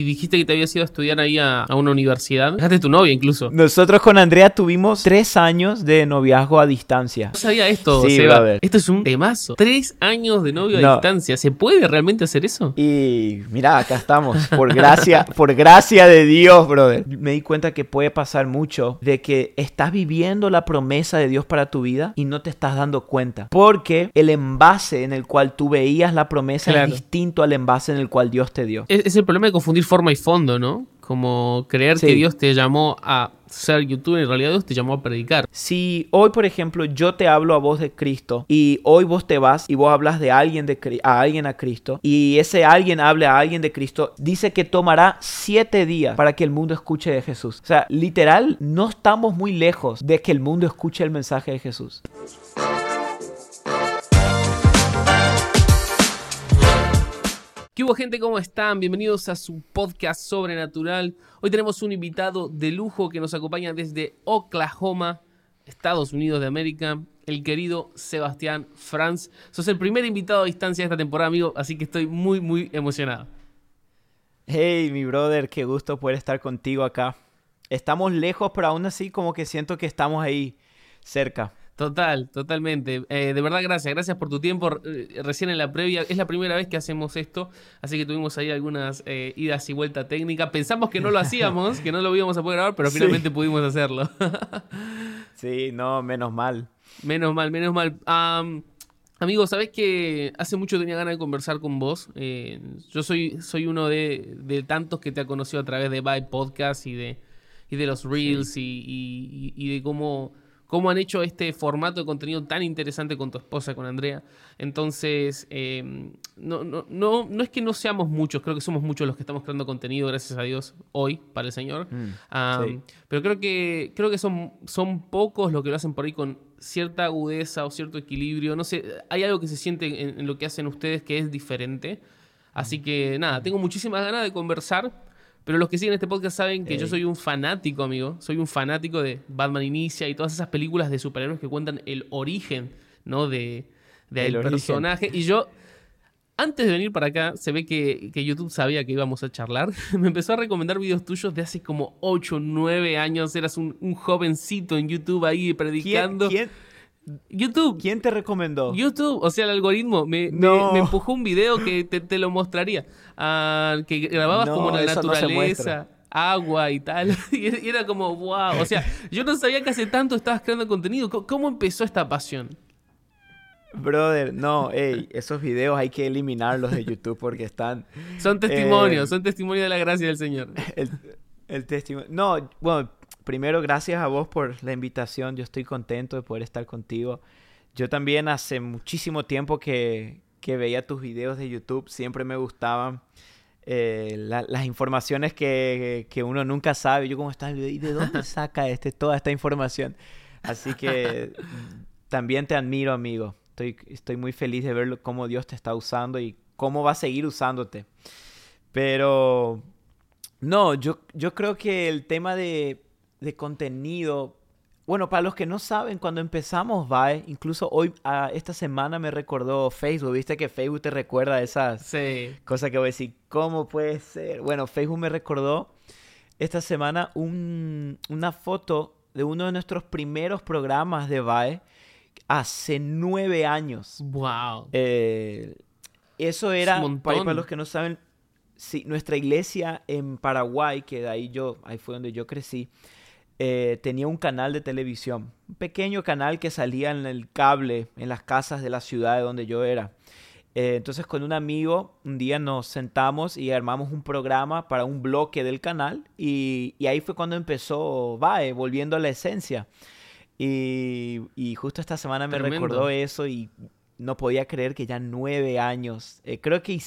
Y dijiste que te habías ido a estudiar ahí a una universidad. Dejaste tu novia incluso. Nosotros con Andrea tuvimos 3 años de noviazgo a distancia. No sabía esto, Sí, Seba. brother. Esto es un temazo. 3 años de novio a No. distancia. ¿Se puede realmente hacer eso? Y mira, acá estamos, por gracia de Dios, brother. Me di cuenta que puede pasar mucho de que estás viviendo la promesa de Dios para tu vida y no te estás dando cuenta. Porque el envase en el cual tú veías la promesa Claro. es distinto al envase en el cual Dios te dio. Es el problema de confundir forma y fondo, ¿no? Como creer Sí. que Dios te llamó a ser youtuber, en realidad Dios te llamó a predicar. Si hoy, por ejemplo, yo te hablo a vos de Cristo y hoy vos te vas y vos hablas de alguien a alguien a Cristo y ese alguien hable a alguien de Cristo, dice que tomará 7 días para que el mundo escuche de Jesús. O sea, literal, no estamos muy lejos de que el mundo escuche el mensaje de Jesús. ¿Qué hubo, gente? ¿Cómo están? Bienvenidos a su podcast Sobrenatural. Hoy tenemos un invitado de lujo que nos acompaña desde Oklahoma, Estados Unidos de América, el querido Sebastián Franz. Sos el primer invitado a distancia de esta temporada, amigo, así que estoy muy emocionado. Hey, mi brother, qué gusto poder estar contigo acá. Estamos lejos, pero aún así como que siento que estamos ahí cerca. Totalmente. De verdad, gracias por tu tiempo. Recién en la previa, es la primera vez que hacemos esto, así que tuvimos ahí algunas idas y vuelta técnica. Pensamos que no lo hacíamos, que no lo íbamos a poder grabar, pero finalmente pudimos hacerlo. Sí, no, menos mal. Menos mal. Amigo, ¿sabés que hace mucho tenía ganas de conversar con vos? Yo soy uno de tantos que te ha conocido a través de Vibe Podcast y de los Reels y de cómo han hecho este formato de contenido tan interesante con tu esposa, con Andrea. Entonces, no es que no seamos muchos, creo que somos muchos los que estamos creando contenido, gracias a Dios, hoy, para el Señor. Sí. Pero creo que son pocos los que lo hacen por ahí con cierta agudeza o cierto equilibrio. No sé, hay algo que se siente en lo que hacen ustedes que es diferente. Así que nada, tengo muchísimas ganas de conversar. Pero los que siguen este podcast saben que yo soy un fanático, amigo. Soy un fanático de Batman Inicia y todas esas películas de superhéroes que cuentan el origen, ¿no? del personaje. Y yo, antes de venir para acá, se ve que YouTube sabía que íbamos a charlar. Me empezó a recomendar videos tuyos de hace como 8 o 9 años. Eras un jovencito en YouTube ahí predicando. YouTube. ¿Quién te recomendó? YouTube, o sea, el algoritmo me empujó un video que te lo mostraría. Que grababas como en la naturaleza, agua y tal. Y era como, wow. O sea, yo no sabía que hace tanto estabas creando contenido. ¿Cómo empezó esta pasión? Brother, no, esos videos hay que eliminarlos de YouTube porque están... Son testimonios de la gracia del Señor. El testimonio... No, bueno... Primero, gracias a vos por la invitación. Yo estoy contento de poder estar contigo. Yo también hace muchísimo tiempo que veía tus videos de YouTube. Siempre me gustaban las informaciones que uno nunca sabe. Yo como estaba ¿y de dónde saca toda esta información? Así que también te admiro, amigo. Estoy muy feliz de ver cómo Dios te está usando y cómo va a seguir usándote. Pero no, yo creo que el tema de contenido, bueno, para los que no saben, cuando empezamos VAE, incluso hoy, esta semana me recordó Facebook, viste que Facebook te recuerda esas cosas que voy a decir, ¿cómo puede ser? Bueno, Facebook me recordó esta semana una foto de uno de nuestros primeros programas de VAE hace 9 años. Wow. Eso era, para los que no saben, sí, nuestra iglesia en Paraguay, que ahí fue donde yo crecí, tenía un canal de televisión, un pequeño canal que salía en el cable en las casas de la ciudad de donde yo era. Entonces con un amigo un día nos sentamos y armamos un programa para un bloque del canal y ahí fue cuando empezó VAE, volviendo a la esencia. Y justo esta semana me recordó eso y no podía creer que ya 9 años. Creo que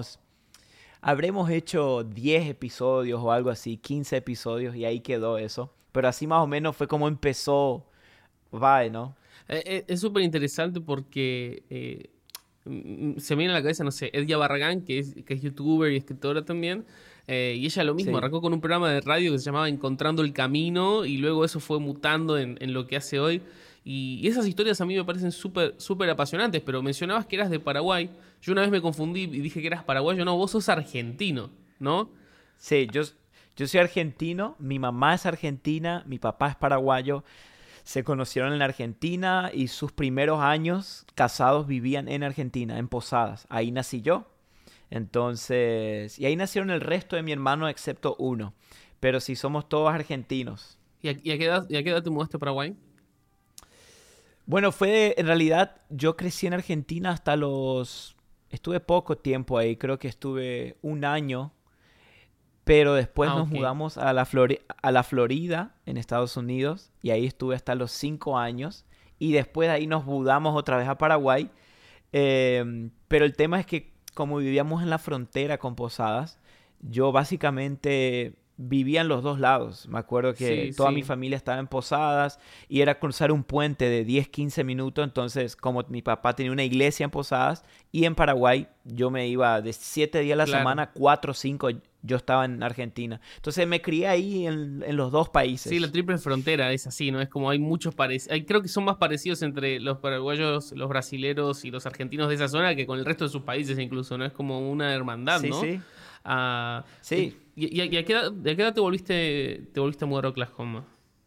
habremos hecho 10 episodios o algo así, 15 episodios y ahí quedó eso. Pero así más o menos fue como empezó VAE, ¿no? Es súper interesante porque se me viene a la cabeza, no sé, Edya Barragán, que es youtuber y escritora también. Y ella lo mismo, arrancó con un programa de radio que se llamaba Encontrando el Camino y luego eso fue mutando en lo que hace hoy. Y esas historias a mí me parecen súper apasionantes, pero mencionabas que eras de Paraguay. Yo una vez me confundí y dije que eras paraguayo. No, vos sos argentino, ¿no? Sí, yo soy argentino, mi mamá es argentina, mi papá es paraguayo. Se conocieron en Argentina y sus primeros años casados vivían en Argentina, en Posadas. Ahí nací yo. Entonces, y ahí nacieron el resto de mi hermano excepto uno. Pero sí, somos todos argentinos. ¿Y a qué edad te mudaste a Paraguay? Bueno, en realidad, yo crecí en Argentina hasta estuve poco tiempo ahí, creo que estuve un año, pero después Ah, nos ok. mudamos a a la Florida, en Estados Unidos, y ahí estuve hasta los 5 años, y después de ahí nos mudamos otra vez a Paraguay. Pero el tema es que como vivíamos en la frontera con Posadas, yo básicamente vivía en los dos lados. Me acuerdo que Sí, toda mi sí. familia estaba en Posadas y era cruzar un puente de 10 15 minutos. Entonces, como mi papá tenía una iglesia en Posadas y en Paraguay, yo me iba de 7 días a la Claro. semana, 4 o 5 yo estaba en Argentina. Entonces me crié ahí en los dos Sí, la países. triple frontera es así, ¿no? Es como hay muchos parecidos. Creo que son más parecidos entre los paraguayos, los brasileros y los argentinos de esa zona que con el resto de sus países incluso, ¿no? Es como una hermandad, Sí, ¿no? sí. Ah, Sí, ¿y a qué edad te volviste a mudar a Oklahoma?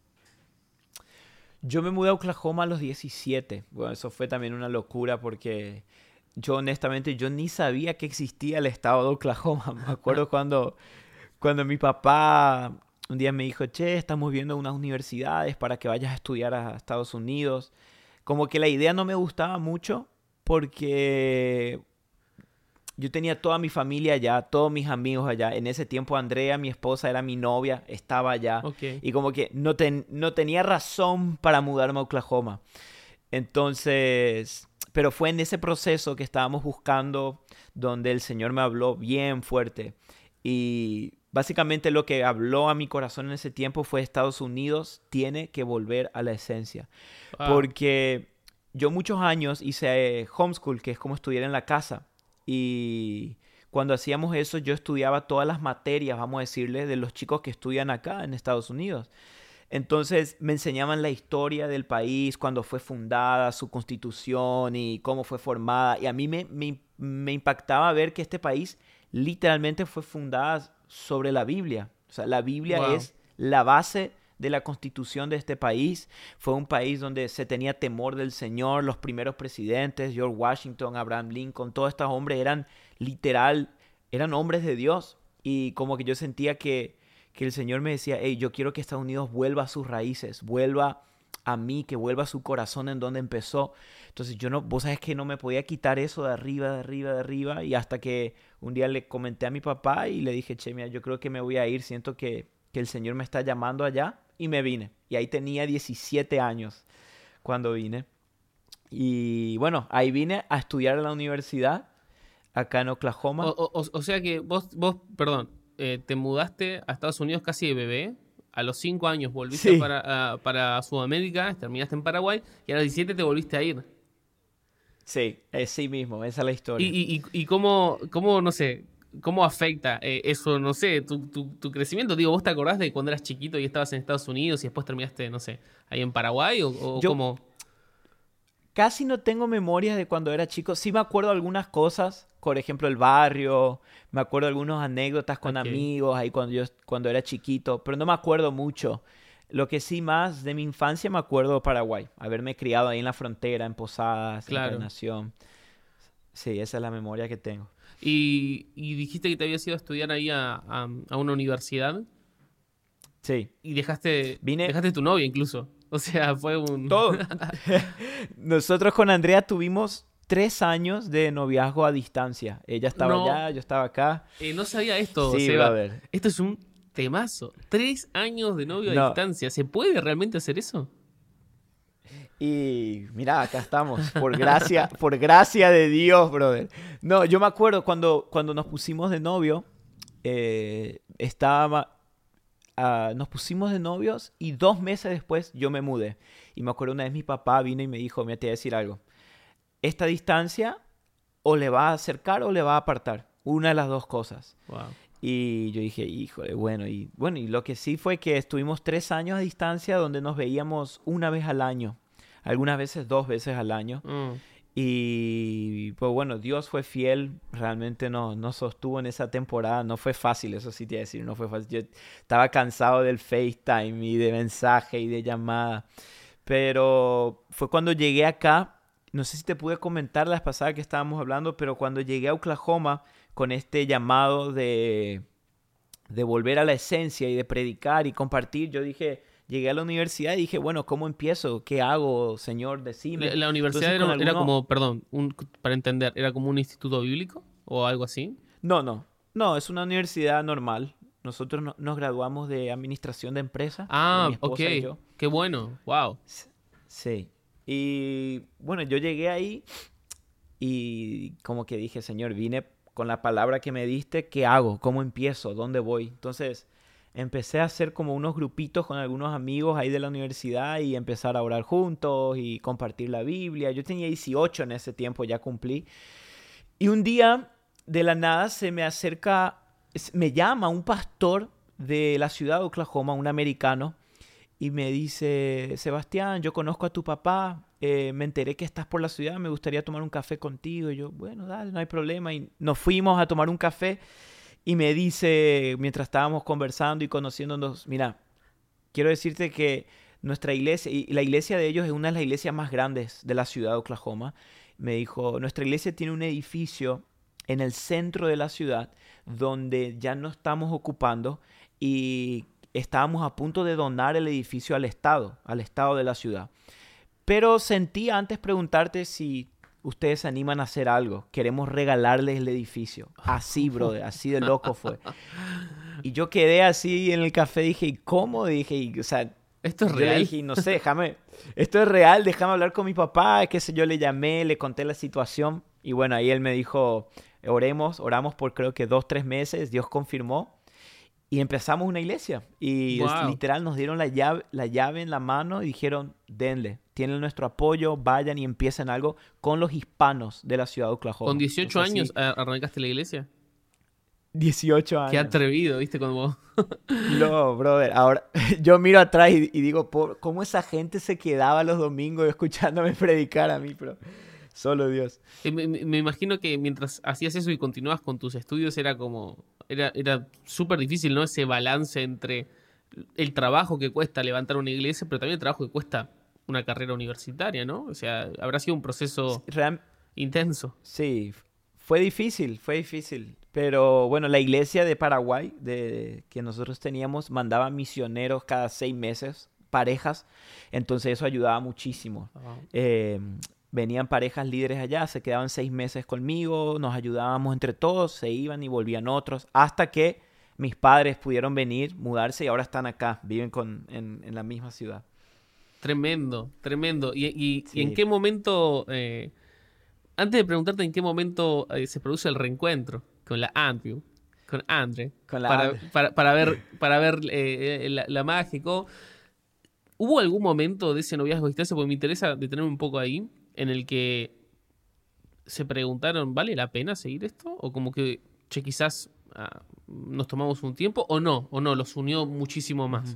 yo me mudé a Oklahoma a los 17. Bueno, eso fue también una locura porque yo honestamente yo ni sabía que existía el estado de Oklahoma. Me acuerdo cuando mi papá un día me dijo, che, estamos viendo unas universidades para que vayas a estudiar a Estados Unidos. Como que la idea no me gustaba mucho porque yo tenía toda mi familia allá, todos mis amigos allá. En ese tiempo Andrea, mi esposa, era mi novia, estaba allá. Ok. Y como que no tenía razón para mudarme a Oklahoma. Entonces, pero fue en ese proceso que estábamos buscando donde el Señor me habló bien fuerte. Y básicamente lo que habló a mi corazón en ese tiempo fue Estados Unidos tiene que volver a la esencia. Wow. Porque yo muchos años hice homeschool, que es como estudiar en la casa. Y cuando hacíamos eso, yo estudiaba todas las materias, vamos a decirle, de los chicos que estudian acá en Estados Unidos. Entonces me enseñaban la historia del país, cuando fue fundada, su constitución y cómo fue formada. Y a mí me impactaba ver que este país literalmente fue fundada sobre la Biblia. O sea, la Biblia Wow. es la base de la constitución de este país. Fue un país donde se tenía temor del Señor. Los primeros presidentes, George Washington, Abraham Lincoln, todos estos hombres eran literal, eran hombres de Dios. Y como que yo sentía que el Señor me decía, hey, yo quiero que Estados Unidos vuelva a sus raíces, vuelva a mí, que vuelva a su corazón en donde empezó. Entonces yo no, vos sabes que no me podía quitar eso de arriba, de arriba, de arriba, y hasta que un día le comenté a mi papá y le dije, che, mira, yo creo que me voy a ir, siento que el Señor me está llamando allá, y me vine. Y ahí tenía 17 años cuando vine. Y bueno, ahí vine a estudiar en la universidad, acá en Oklahoma. O sea que perdón, te mudaste a Estados Unidos casi de bebé. A los 5 años volviste Sí, para Sudamérica, terminaste en Paraguay y a los 17 te volviste a ir. sí, sí mismo, esa es la ¿Y, historia. y cómo, no sé, cómo afecta eso, no sé, tu crecimiento? Digo, ¿vos te acordás de cuando eras chiquito y estabas en Estados Unidos y después terminaste, no sé, ahí en Paraguay o Yo, cómo? casi no tengo memorias de cuando era chico. Sí me acuerdo algunas cosas, por ejemplo el barrio, me acuerdo algunas anécdotas con Ok, amigos ahí cuando era chiquito, pero no me acuerdo mucho. Lo que sí más de mi infancia me acuerdo de Paraguay, haberme criado ahí en la frontera, en Posadas, claro. Encarnación. Sí, esa es la memoria que tengo. Y dijiste que te habías ido a estudiar ahí a una universidad. Sí, Y dejaste, vine dejaste tu novia incluso. O sea, fue un... todo. Nosotros con Andrea tuvimos 3 años de noviazgo a distancia. Ella estaba No, allá, yo estaba acá. no sabía esto, Sí, Seba. brother. Esto es un temazo. 3 años de novio a No, distancia. ¿Se puede realmente hacer eso? y mira, acá estamos, por gracia de Dios, brother. No, yo me acuerdo cuando nos pusimos de novio, nos pusimos de novios y 2 meses después yo me mudé. Y me acuerdo una vez mi papá vino y me dijo, mira, te voy a decir algo. Esta distancia o le va a acercar o le va a apartar. Una de las dos cosas. Wow. Y yo dije, híjole, bueno, y lo que sí fue que estuvimos 3 años a distancia donde nos veíamos una vez al año, algunas veces 2 veces al año. Mm. Y pues bueno, Dios fue fiel, realmente nos sostuvo en esa temporada. No fue fácil, eso sí te voy a decir, no fue fácil. Yo estaba cansado del FaceTime y de mensaje y de llamada. Pero fue cuando llegué acá, no sé si te pude comentar la vez pasada que estábamos hablando, pero cuando llegué a Oklahoma con este llamado de volver a la esencia y de predicar y compartir, yo dije, llegué a la universidad y dije, bueno, ¿cómo empiezo? ¿Qué hago, Señor? Decime. La universidad Entonces con era algunos... como, perdón, para entender, ¿era como un instituto bíblico o algo así? No, es una universidad normal. Nosotros nos graduamos de administración de empresas, mi Ah, ok. esposa y yo. Qué bueno. Wow. Sí. Y bueno, yo llegué ahí y como que dije, Señor, vine con la palabra que me diste, ¿qué hago? ¿Cómo empiezo? ¿Dónde voy? Entonces empecé a hacer como unos grupitos con algunos amigos ahí de la universidad y empezar a orar juntos y compartir la Biblia. Yo tenía 18 en ese tiempo, ya cumplí. Y un día, de la nada, se me acerca, me llama un pastor de la ciudad de Oklahoma, un americano, y me dice, Sebastián, yo conozco a tu papá, me enteré que estás por la ciudad, me gustaría tomar un café contigo. Y yo, bueno, dale, no hay problema. Y nos fuimos a tomar un café y me dice, mientras estábamos conversando y conociéndonos, mira, quiero decirte que nuestra iglesia, y la iglesia de ellos es una de las iglesias más grandes de la ciudad de Oklahoma, me dijo, nuestra iglesia tiene un edificio en el centro de la ciudad donde ya no estamos ocupando y estábamos a punto de donar el edificio al estado de la ciudad. Pero sentí antes preguntarte si ustedes se animan a hacer algo. Queremos regalarles el edificio. Así, brother, así de loco fue. Y yo quedé así en el café, dije, ¿y cómo? Dije, o sea, ¿Esto es yo le real? dije, no sé, esto es real, déjame hablar con mi papá, qué sé yo, le llamé, le conté la situación. Y bueno, ahí él me dijo, oramos por creo que 2, 3 meses, Dios confirmó. Y empezamos una iglesia. Y Wow. literal nos dieron la llave en la mano y dijeron, denle, tienen nuestro apoyo, vayan y empiecen algo con los hispanos de la ciudad de ¿Con Oklahoma. 18 Entonces años así, arrancaste la iglesia? 18 Qué años. atrevido, ¿viste? Como... No, brother, ahora yo miro atrás y digo, ¿cómo esa gente se quedaba los domingos escuchándome predicar a mí? Pero solo Dios. Me imagino que mientras hacías eso y continuabas con tus estudios era como... Era súper difícil, ¿no? Ese balance entre el trabajo que cuesta levantar una iglesia, pero también el trabajo que cuesta una carrera universitaria, ¿no? O sea, habrá sido un proceso Real- intenso. sí, fue difícil, fue difícil. Pero bueno, la iglesia de Paraguay que nosotros teníamos mandaba misioneros cada 6 meses, parejas. Entonces eso ayudaba muchísimo. Wow. Eh, Venían parejas líderes allá, se quedaban 6 meses conmigo, nos ayudábamos entre todos, se iban y volvían otros, hasta que mis padres pudieron venir, mudarse y ahora están acá, viven en la misma ciudad. Tremendo, tremendo. ¿Y en Sí, qué momento, antes de preguntarte en qué momento se produce el reencuentro con la Andrew, con Andre, con la... para ver la mágico, ¿hubo algún momento de ese noviazgo extenso? Porque me interesa detenerme un poco ahí, en el que se preguntaron, ¿vale la pena seguir esto? O como que, che, quizás nos tomamos un tiempo, o no, los unió muchísimo más. Ujú.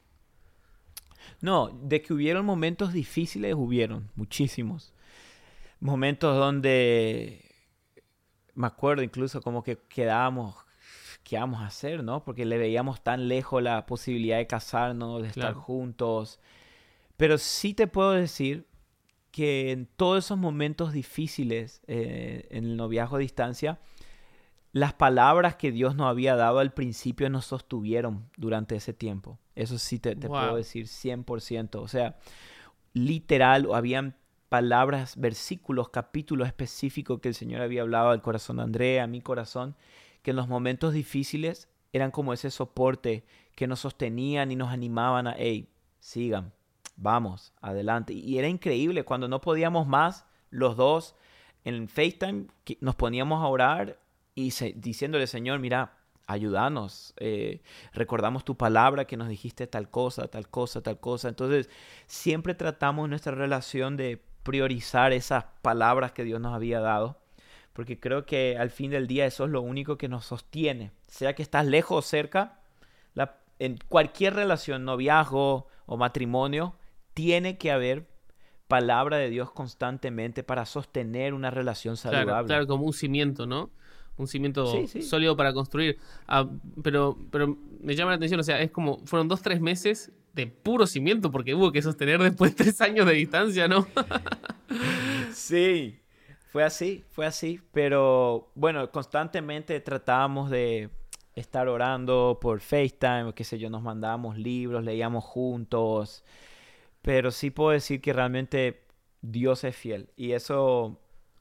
No, de que hubieron momentos difíciles, hubieron muchísimos. Momentos donde me acuerdo incluso como que quedábamos, ¿qué vamos a hacer, no? Porque le veíamos tan lejos la posibilidad de casarnos, de estar Claro. juntos. Pero sí te puedo decir que en todos esos momentos difíciles en el noviazgo a distancia, las palabras que Dios nos había dado al principio nos sostuvieron durante ese tiempo. Eso sí te puedo Wow. decir 100%. O sea, literal, habían palabras, versículos, capítulos específicos que el Señor había hablado al corazón de Andrea, a mi corazón, que en los momentos difíciles eran como ese soporte que nos sostenían y nos animaban a, hey, sigan, vamos, adelante. Y era increíble cuando no podíamos más, los dos en FaceTime nos poníamos a orar y diciéndole, Señor, mira, ayúdanos, recordamos tu palabra que nos dijiste tal cosa, tal cosa, tal cosa. Entonces, siempre tratamos nuestra relación de priorizar esas palabras que Dios nos había dado, porque creo que al fin del día eso es lo único que nos sostiene. Sea que estás lejos o cerca, en cualquier relación, noviazgo o matrimonio, tiene que haber palabra de Dios constantemente para sostener una relación Claro, saludable. claro, como un cimiento, ¿no? Un cimiento Sí, sí. sólido para construir. Pero me llama la atención, o sea, es como, fueron 2, 3 meses de puro cimiento, porque hubo que sostener después 3 años de distancia, ¿no? Sí, fue así, pero bueno, constantemente tratábamos de estar orando por FaceTime, qué sé yo, nos mandábamos libros, leíamos juntos, pero sí puedo decir que realmente Dios es fiel. Y eso,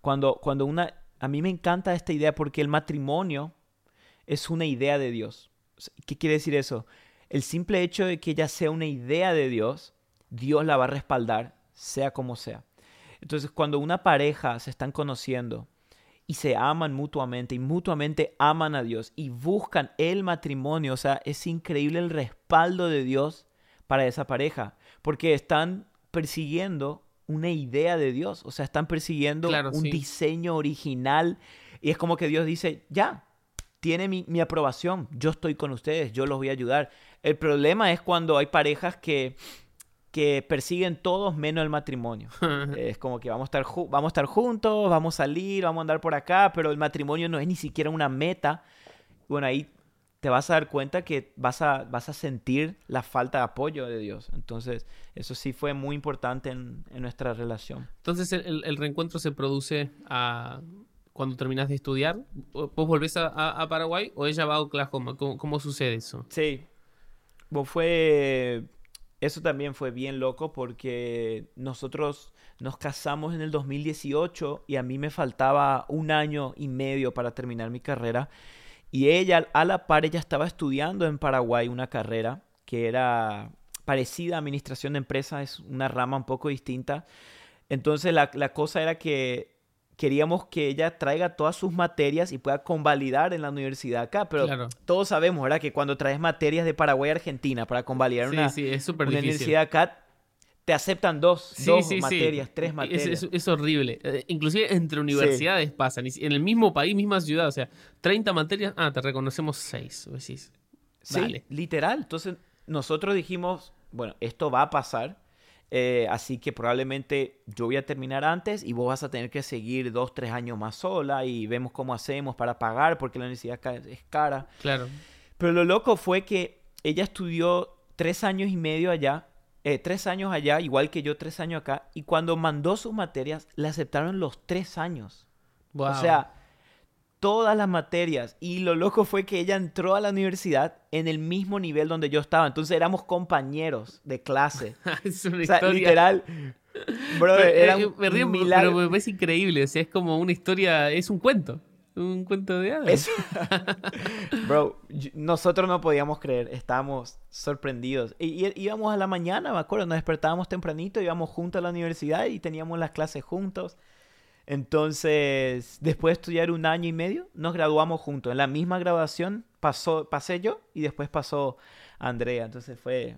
a mí me encanta esta idea porque el matrimonio es una idea de Dios. ¿Qué quiere decir eso? El simple hecho de que ella sea una idea de Dios, Dios la va a respaldar, sea como sea. Entonces, cuando una pareja se están conociendo y se aman mutuamente y mutuamente aman a Dios y buscan el matrimonio, o sea, es increíble el respaldo de Dios para esa pareja, porque están persiguiendo una idea de Dios, o sea, están persiguiendo Claro, un sí. diseño original y es como que Dios dice, ya, tiene mi aprobación, yo estoy con ustedes, yo los voy a ayudar. El problema es cuando hay parejas que persiguen todos menos el matrimonio. Es como que vamos a estar juntos, vamos a salir, vamos a andar por acá, pero el matrimonio no es ni siquiera una meta. Bueno, ahí te vas a dar cuenta que vas a sentir la falta de apoyo de Dios. Entonces, eso sí fue muy importante en nuestra relación. Entonces el reencuentro se produce cuando terminas de estudiar. ¿Vos volvés a Paraguay o ella va a Oklahoma? ¿Cómo sucede eso? Sí, bueno, eso también fue bien loco porque nosotros nos casamos en el 2018 y a mí me faltaba 1 año y medio para terminar mi carrera. Y ella, a la par, ella estaba estudiando en Paraguay una carrera que era parecida a administración de empresas, es una rama un poco distinta. Entonces la cosa era que queríamos que ella traiga todas sus materias y pueda convalidar en la universidad acá, pero Claro. todos sabemos, ¿verdad? Que cuando traes materias de Paraguay a Argentina para convalidar Sí, sí, es súper una difícil. universidad acá, te aceptan Sí, dos sí, sí. materias, tres materias. Es horrible. Inclusive entre Sí, universidades pasan. En el mismo país, misma ciudad. O sea, 30 materias. Ah, te reconocemos 6. Vos decís, sí, dale. literal. Entonces nosotros dijimos, bueno, esto va a pasar, así que probablemente yo voy a terminar antes y vos vas a tener que seguir 2, 3 años más sola y vemos cómo hacemos para pagar porque la universidad acá es cara. Claro. Pero lo loco fue que ella estudió 3 años y medio allá, 3 años allá, igual que yo 3 años acá, y cuando mandó sus materias, le aceptaron los 3 años. O Wow. sea, todas las materias. Y lo loco fue que ella entró a la universidad en el mismo nivel donde yo estaba. Entonces éramos compañeros de clase. Es una O sea, historia. literal, brother, era un Me río, pero milagro. me parece increíble. O sea, es como una historia. Es un cuento. Un cuento de hadas. Eso, bro, nosotros no podíamos creer, estábamos sorprendidos. Íbamos a la mañana, me acuerdo, nos despertábamos tempranito, íbamos juntos a la universidad y teníamos las clases juntos. Entonces, después de estudiar 1 año y medio, nos graduamos juntos. En la misma graduación pasé yo y después pasó Andrea. Entonces fue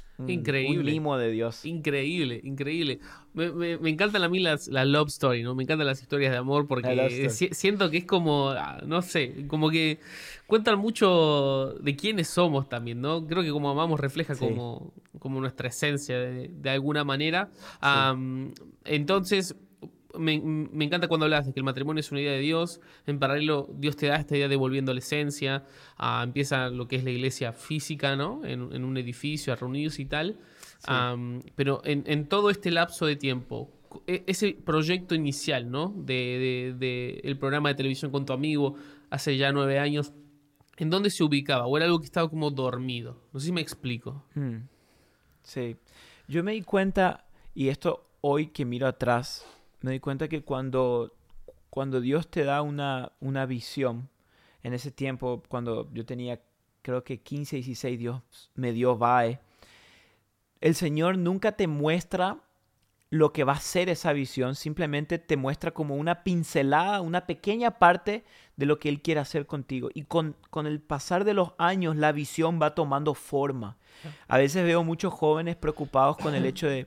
un Increíble. mimo de Dios. Increíble, increíble. Me encantan a mí las love stories, ¿no? Me encantan las historias de amor I love porque story. siento que es como, no sé, como que cuentan mucho de quiénes somos también, ¿no? Creo que como amamos refleja Sí, como nuestra esencia de alguna manera. sí, Entonces, me encanta cuando hablas de que el matrimonio es una idea de Dios. En paralelo, Dios te da esta idea devolviendo la esencia. Empieza lo que es la iglesia física, ¿no? En un edificio, a reunidos y tal. sí. Pero en todo este lapso de tiempo, ese proyecto inicial, ¿no? De el programa de televisión con tu amigo hace ya 9 años, ¿en dónde se ubicaba? ¿O era algo que estaba como dormido? No sé si me explico. Mm, sí. Yo me di cuenta, y esto hoy que miro atrás, me di cuenta que cuando Dios te da una visión, en ese tiempo, cuando yo tenía creo que 15, 16, Dios me dio VAE, el Señor nunca te muestra lo que va a ser esa visión, simplemente te muestra como una pincelada, una pequeña parte de lo que Él quiere hacer contigo. Y con el pasar de los años, la visión va tomando forma. A veces veo muchos jóvenes preocupados con el hecho de,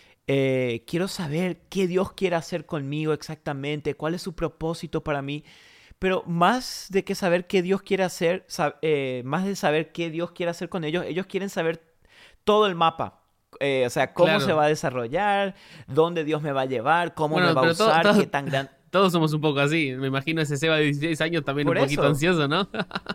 quiero saber qué Dios quiere hacer conmigo exactamente, cuál es su propósito para mí. Pero más de que saber qué Dios quiere hacer, más de saber qué Dios quiere hacer con ellos, ellos quieren saber todo el mapa. O sea, cómo se Claro. va a desarrollar, dónde Dios me va a llevar, cómo me Bueno, va a pero usar, qué tan grande. todos somos un poco así. Me imagino ese Seba de 16 años también un Por poquito eso, ansioso, ¿no?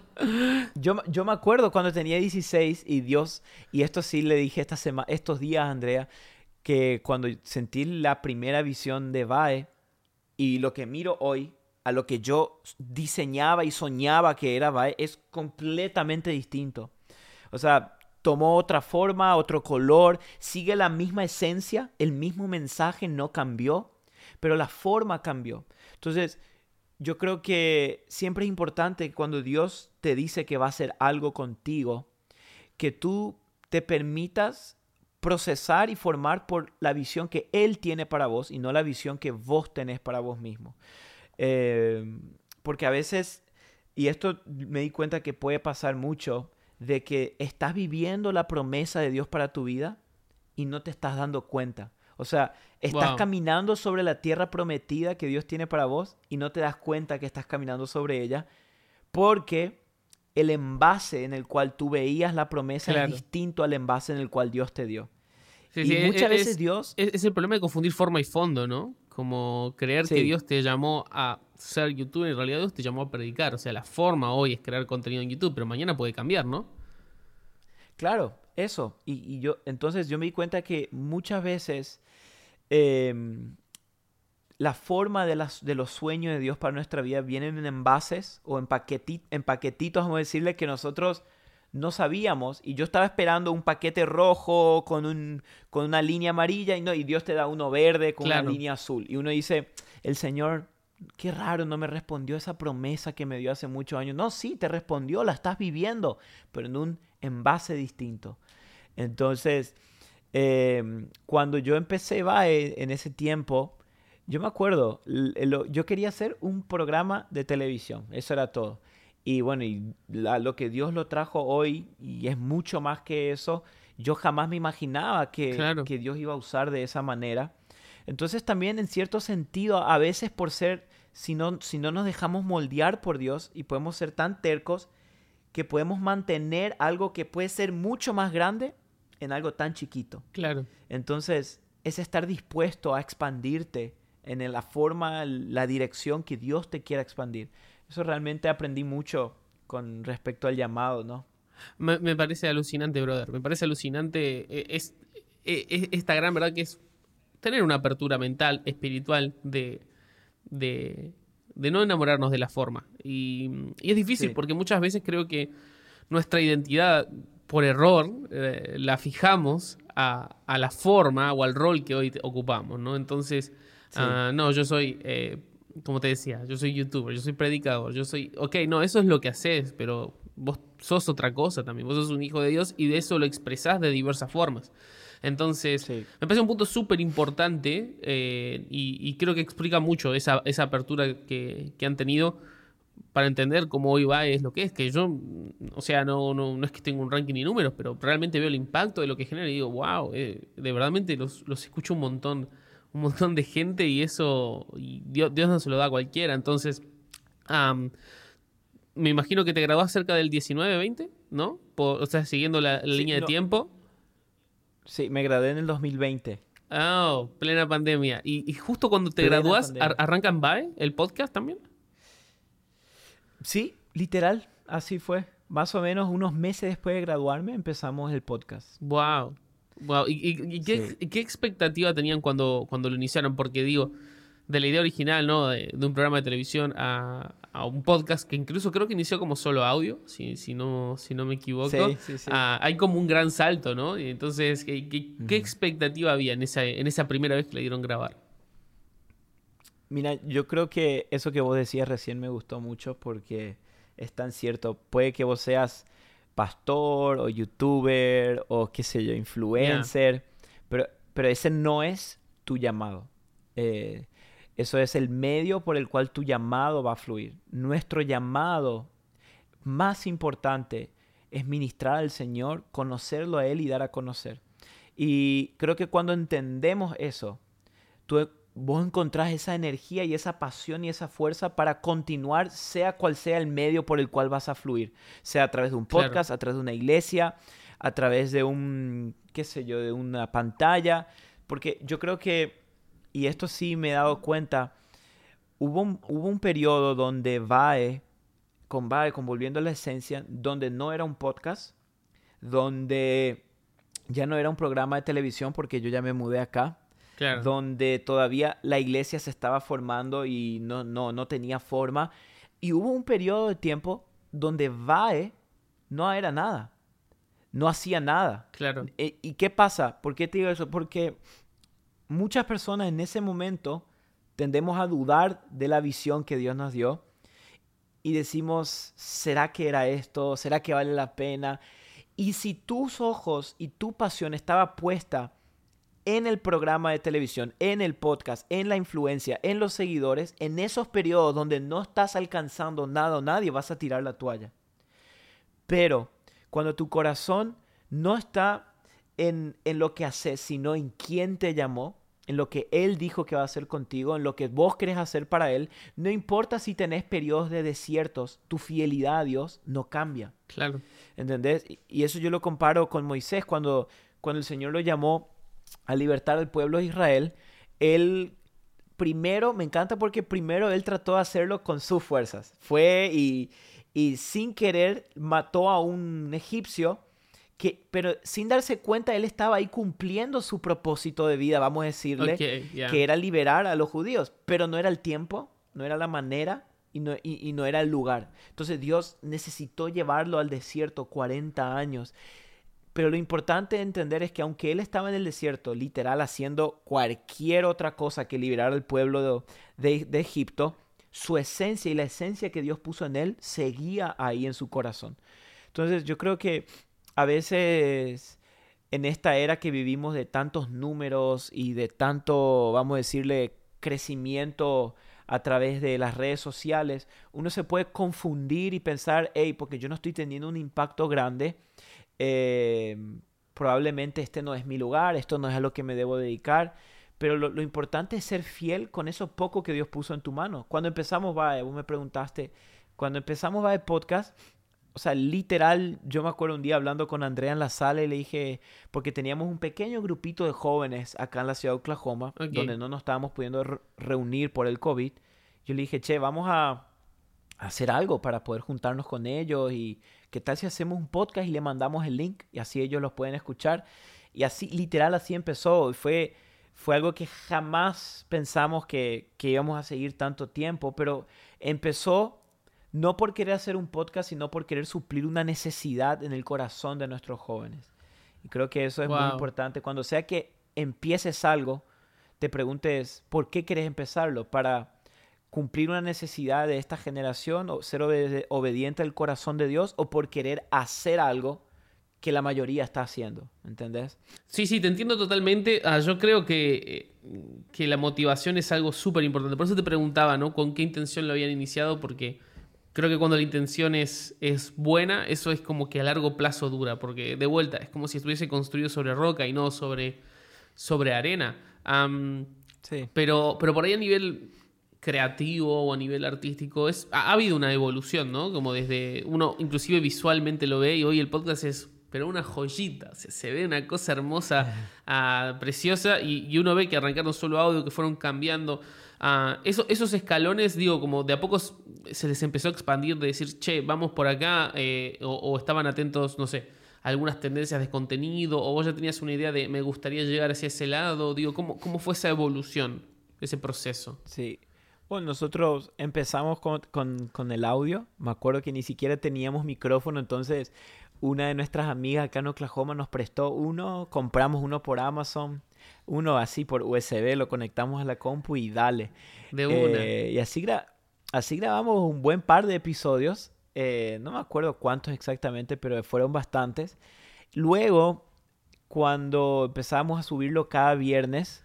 yo me acuerdo cuando tenía 16 y Dios, y esto sí le dije estos días a Andrea, que cuando sentí la primera visión de VAE y lo que miro hoy, a lo que yo diseñaba y soñaba que era VAE, es completamente distinto. O sea, tomó otra forma, otro color, sigue la misma esencia, el mismo mensaje no cambió, pero la forma cambió. Entonces, yo creo que siempre es importante que cuando Dios te dice que va a hacer algo contigo, que tú te permitas procesar y formar por la visión que Él tiene para vos y no la visión que vos tenés para vos mismo. Eh, Porque a veces, y esto me di cuenta que puede pasar mucho, de que estás viviendo la promesa de Dios para tu vida y no te estás dando cuenta. O sea, estás Wow. caminando sobre la tierra prometida que Dios tiene para vos y no te das cuenta que estás caminando sobre ella porque el envase en el cual tú veías la promesa es Claro. distinto al envase en el cual Dios te dio. Sí, sí, Y muchas veces Dios, es el problema de confundir forma y fondo, ¿no? Como creer que sí, Dios te llamó a ser youtuber, en realidad Dios te llamó a predicar. O sea, la forma hoy es crear contenido en YouTube, pero mañana puede cambiar, ¿no? claro, eso. Entonces yo me di cuenta que muchas veces em, la forma de los sueños de Dios para nuestra vida vienen en envases o en paquetitos, vamos a decirle, que nosotros no sabíamos. Y yo estaba esperando un paquete rojo con una línea amarilla y, no, y Dios te da uno verde con una Claro. línea azul. Y uno dice, el Señor, qué raro, no me respondió esa promesa que me dio hace muchos años. No, sí, te respondió, la estás viviendo, pero en un envase distinto. Entonces, cuando yo empecé VAE en ese tiempo, yo me acuerdo, yo quería hacer un programa de televisión, eso era todo. Y bueno, lo que Dios lo trajo hoy, y es mucho más que eso, yo jamás me imaginaba Claro. que Dios iba a usar de esa manera. Entonces también en cierto sentido, a veces por ser, si no nos dejamos moldear por Dios y podemos ser tan tercos, que podemos mantener algo que puede ser mucho más grande en algo tan chiquito. Claro. Entonces, es estar dispuesto a expandirte en la forma, la dirección que Dios te quiera expandir. Eso realmente aprendí mucho con respecto al llamado, ¿no? Me parece alucinante, brother. Me parece alucinante. Esta gran verdad que es tener una apertura mental, espiritual, de, de no enamorarnos de la forma. Y es difícil Sí, porque muchas veces creo que nuestra identidad, por error, la fijamos a la forma o al rol que hoy ocupamos, ¿no? Entonces, sí. no, yo soy, como te decía, yo soy youtuber, yo soy predicador, yo soy, ok, no, eso es lo que haces, pero vos sos otra cosa también, vos sos un hijo de Dios y de eso lo expresás de diversas formas. Entonces, Sí. me parece un punto súper importante y creo que explica mucho esa apertura que han tenido para entender cómo hoy va es lo que es. Que yo, o sea, no es que tenga un ranking ni números, pero realmente veo el impacto de lo que genera y digo, wow, de verdadmente los escucho un montón de gente y eso, y Dios no se lo da a cualquiera. Entonces, am, me imagino que te graduás cerca del 19-20, ¿no? O sea, siguiendo la Sí, línea de no, tiempo. sí, me gradué en el 2020. Ah, plena pandemia. Y justo cuando te Plena gradúas, pandemia. ¿arrancan VAE, el podcast también? Sí, literal, así fue. Más o menos unos meses después de graduarme empezamos el podcast. Wow. Wow. ¿Y Sí. qué expectativa tenían cuando lo iniciaron? Porque digo, de la idea original, ¿no? De un programa de televisión a un podcast que incluso creo que inició como solo audio, si no me equivoco. Sí, sí, sí. Hay como un gran salto, ¿no? Y entonces, ¿qué Ujú. expectativa había en esa primera vez que le dieron grabar? Mira, yo creo que eso que vos decías recién me gustó mucho porque es tan cierto. Puede que vos seas pastor o youtuber o qué sé yo, Ya, influencer, pero ese no es tu llamado. Eh, Eso es el medio por el cual tu llamado va a fluir. Nuestro llamado más importante es ministrar al Señor, conocerlo a Él y dar a conocer. Y creo que cuando entendemos eso, vos encontrás esa energía y esa pasión y esa fuerza para continuar, sea cual sea el medio por el cual vas a fluir. Sea a través de un claro. podcast, a través de una iglesia, a través de un qué sé yo, de una pantalla. Porque yo creo que, y esto sí me he dado cuenta, hubo un periodo donde VAE, con Volviendo a la Esencia, donde no era un podcast, donde ya no era un programa de televisión porque yo ya me mudé acá, Claro, donde todavía la iglesia se estaba formando y no tenía forma. Y hubo un periodo de tiempo donde VAE no era nada, no hacía nada. claro, ¿Y qué pasa? ¿Por qué te digo eso? Porque muchas personas en ese momento tendemos a dudar de la visión que Dios nos dio y decimos, ¿será que era esto? ¿Será que vale la pena? Y si tus ojos y tu pasión estaba puesta en el programa de televisión, en el podcast, en la influencia, en los seguidores, en esos periodos donde no estás alcanzando nada o nadie, vas a tirar la toalla. Pero cuando tu corazón no está en lo que haces, sino en quién te llamó, en lo que Él dijo que va a hacer contigo, en lo que vos querés hacer para Él, no importa si tenés periodos de desiertos, tu fidelidad a Dios no cambia. claro. ¿Entendés? Y eso yo lo comparo con Moisés cuando el Señor lo llamó a libertar al pueblo de Israel. Él primero, me encanta porque primero él trató de hacerlo con sus fuerzas. Y sin querer mató a un egipcio, pero sin darse cuenta él estaba ahí cumpliendo su propósito de vida, vamos a decirle, Ok, ya. que era liberar a los judíos. Pero no era el tiempo, no era la manera y no era el lugar. Entonces Dios necesitó llevarlo al desierto 40 años. Pero lo importante de entender es que aunque él estaba en el desierto, literal, haciendo cualquier otra cosa que liberar al pueblo de Egipto, su esencia y la esencia que Dios puso en él seguía ahí en su corazón. Entonces yo creo que a veces en esta era que vivimos de tantos números y de tanto, vamos a decirle, crecimiento a través de las redes sociales, uno se puede confundir y pensar, hey, porque yo no estoy teniendo un impacto grande, eh, probablemente este no es mi lugar, esto no es a lo que me debo dedicar, pero lo importante es ser fiel con eso poco que Dios puso en tu mano. Cuando empezamos, vos me preguntaste, cuando empezamos va el podcast, o sea, literal, yo me acuerdo un día hablando con Andrea en la sala y le dije, porque teníamos un pequeño grupito de jóvenes acá en la ciudad de Oklahoma, donde Ok. no nos estábamos pudiendo reunir por el COVID. Yo le dije, che, vamos a hacer algo para poder juntarnos con ellos y qué tal si hacemos un podcast y le mandamos el link y así ellos los pueden escuchar. Y así, literal, así empezó. Fue algo que jamás pensamos que íbamos a seguir tanto tiempo, pero empezó no por querer hacer un podcast, sino por querer suplir una necesidad en el corazón de nuestros jóvenes. Y creo que eso es muy Wow. importante. Cuando sea que empieces algo, te preguntes, ¿por qué quieres empezarlo? ¿Para cumplir una necesidad de esta generación o ser obediente al corazón de Dios o por querer hacer algo que la mayoría está haciendo? ¿Entendés? Sí, sí, te entiendo totalmente. Yo creo que la motivación es algo súper importante. Por eso te preguntaba, ¿no? ¿Con qué intención lo habían iniciado? Porque creo que cuando la intención es buena, eso es como que a largo plazo dura. Porque de vuelta, es como si estuviese construido sobre roca y no sobre arena. Sí. Pero por ahí a nivel creativo o a nivel artístico ha habido una evolución, ¿no? Como desde uno inclusive visualmente lo ve y hoy el podcast es pero una joyita, se ve una cosa hermosa, preciosa y uno ve que arrancaron solo audio, que fueron cambiando. Esos escalones, digo, como de a poco se les empezó a expandir de decir, che, vamos por acá, o estaban atentos, no sé, a algunas tendencias de contenido, o vos ya tenías una idea de me gustaría llegar hacia ese lado, digo, ¿cómo fue esa evolución, ese proceso? Sí. Bueno, nosotros empezamos con el audio. Me acuerdo que ni siquiera teníamos micrófono, entonces una de nuestras amigas acá en Oklahoma nos prestó uno, compramos uno por Amazon, uno así por USB, lo conectamos a la compu y dale. De una. Y así grabamos un buen par de episodios. No me acuerdo cuántos exactamente, pero fueron bastantes. Luego, cuando empezamos a subirlo cada viernes,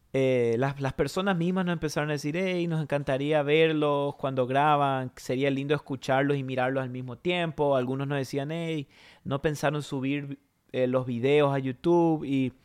las personas mismas nos empezaron a decir, hey, nos encantaría verlos cuando graban, sería lindo escucharlos y mirarlos al mismo tiempo. Algunos nos decían, hey, no pensaron subir los videos a YouTube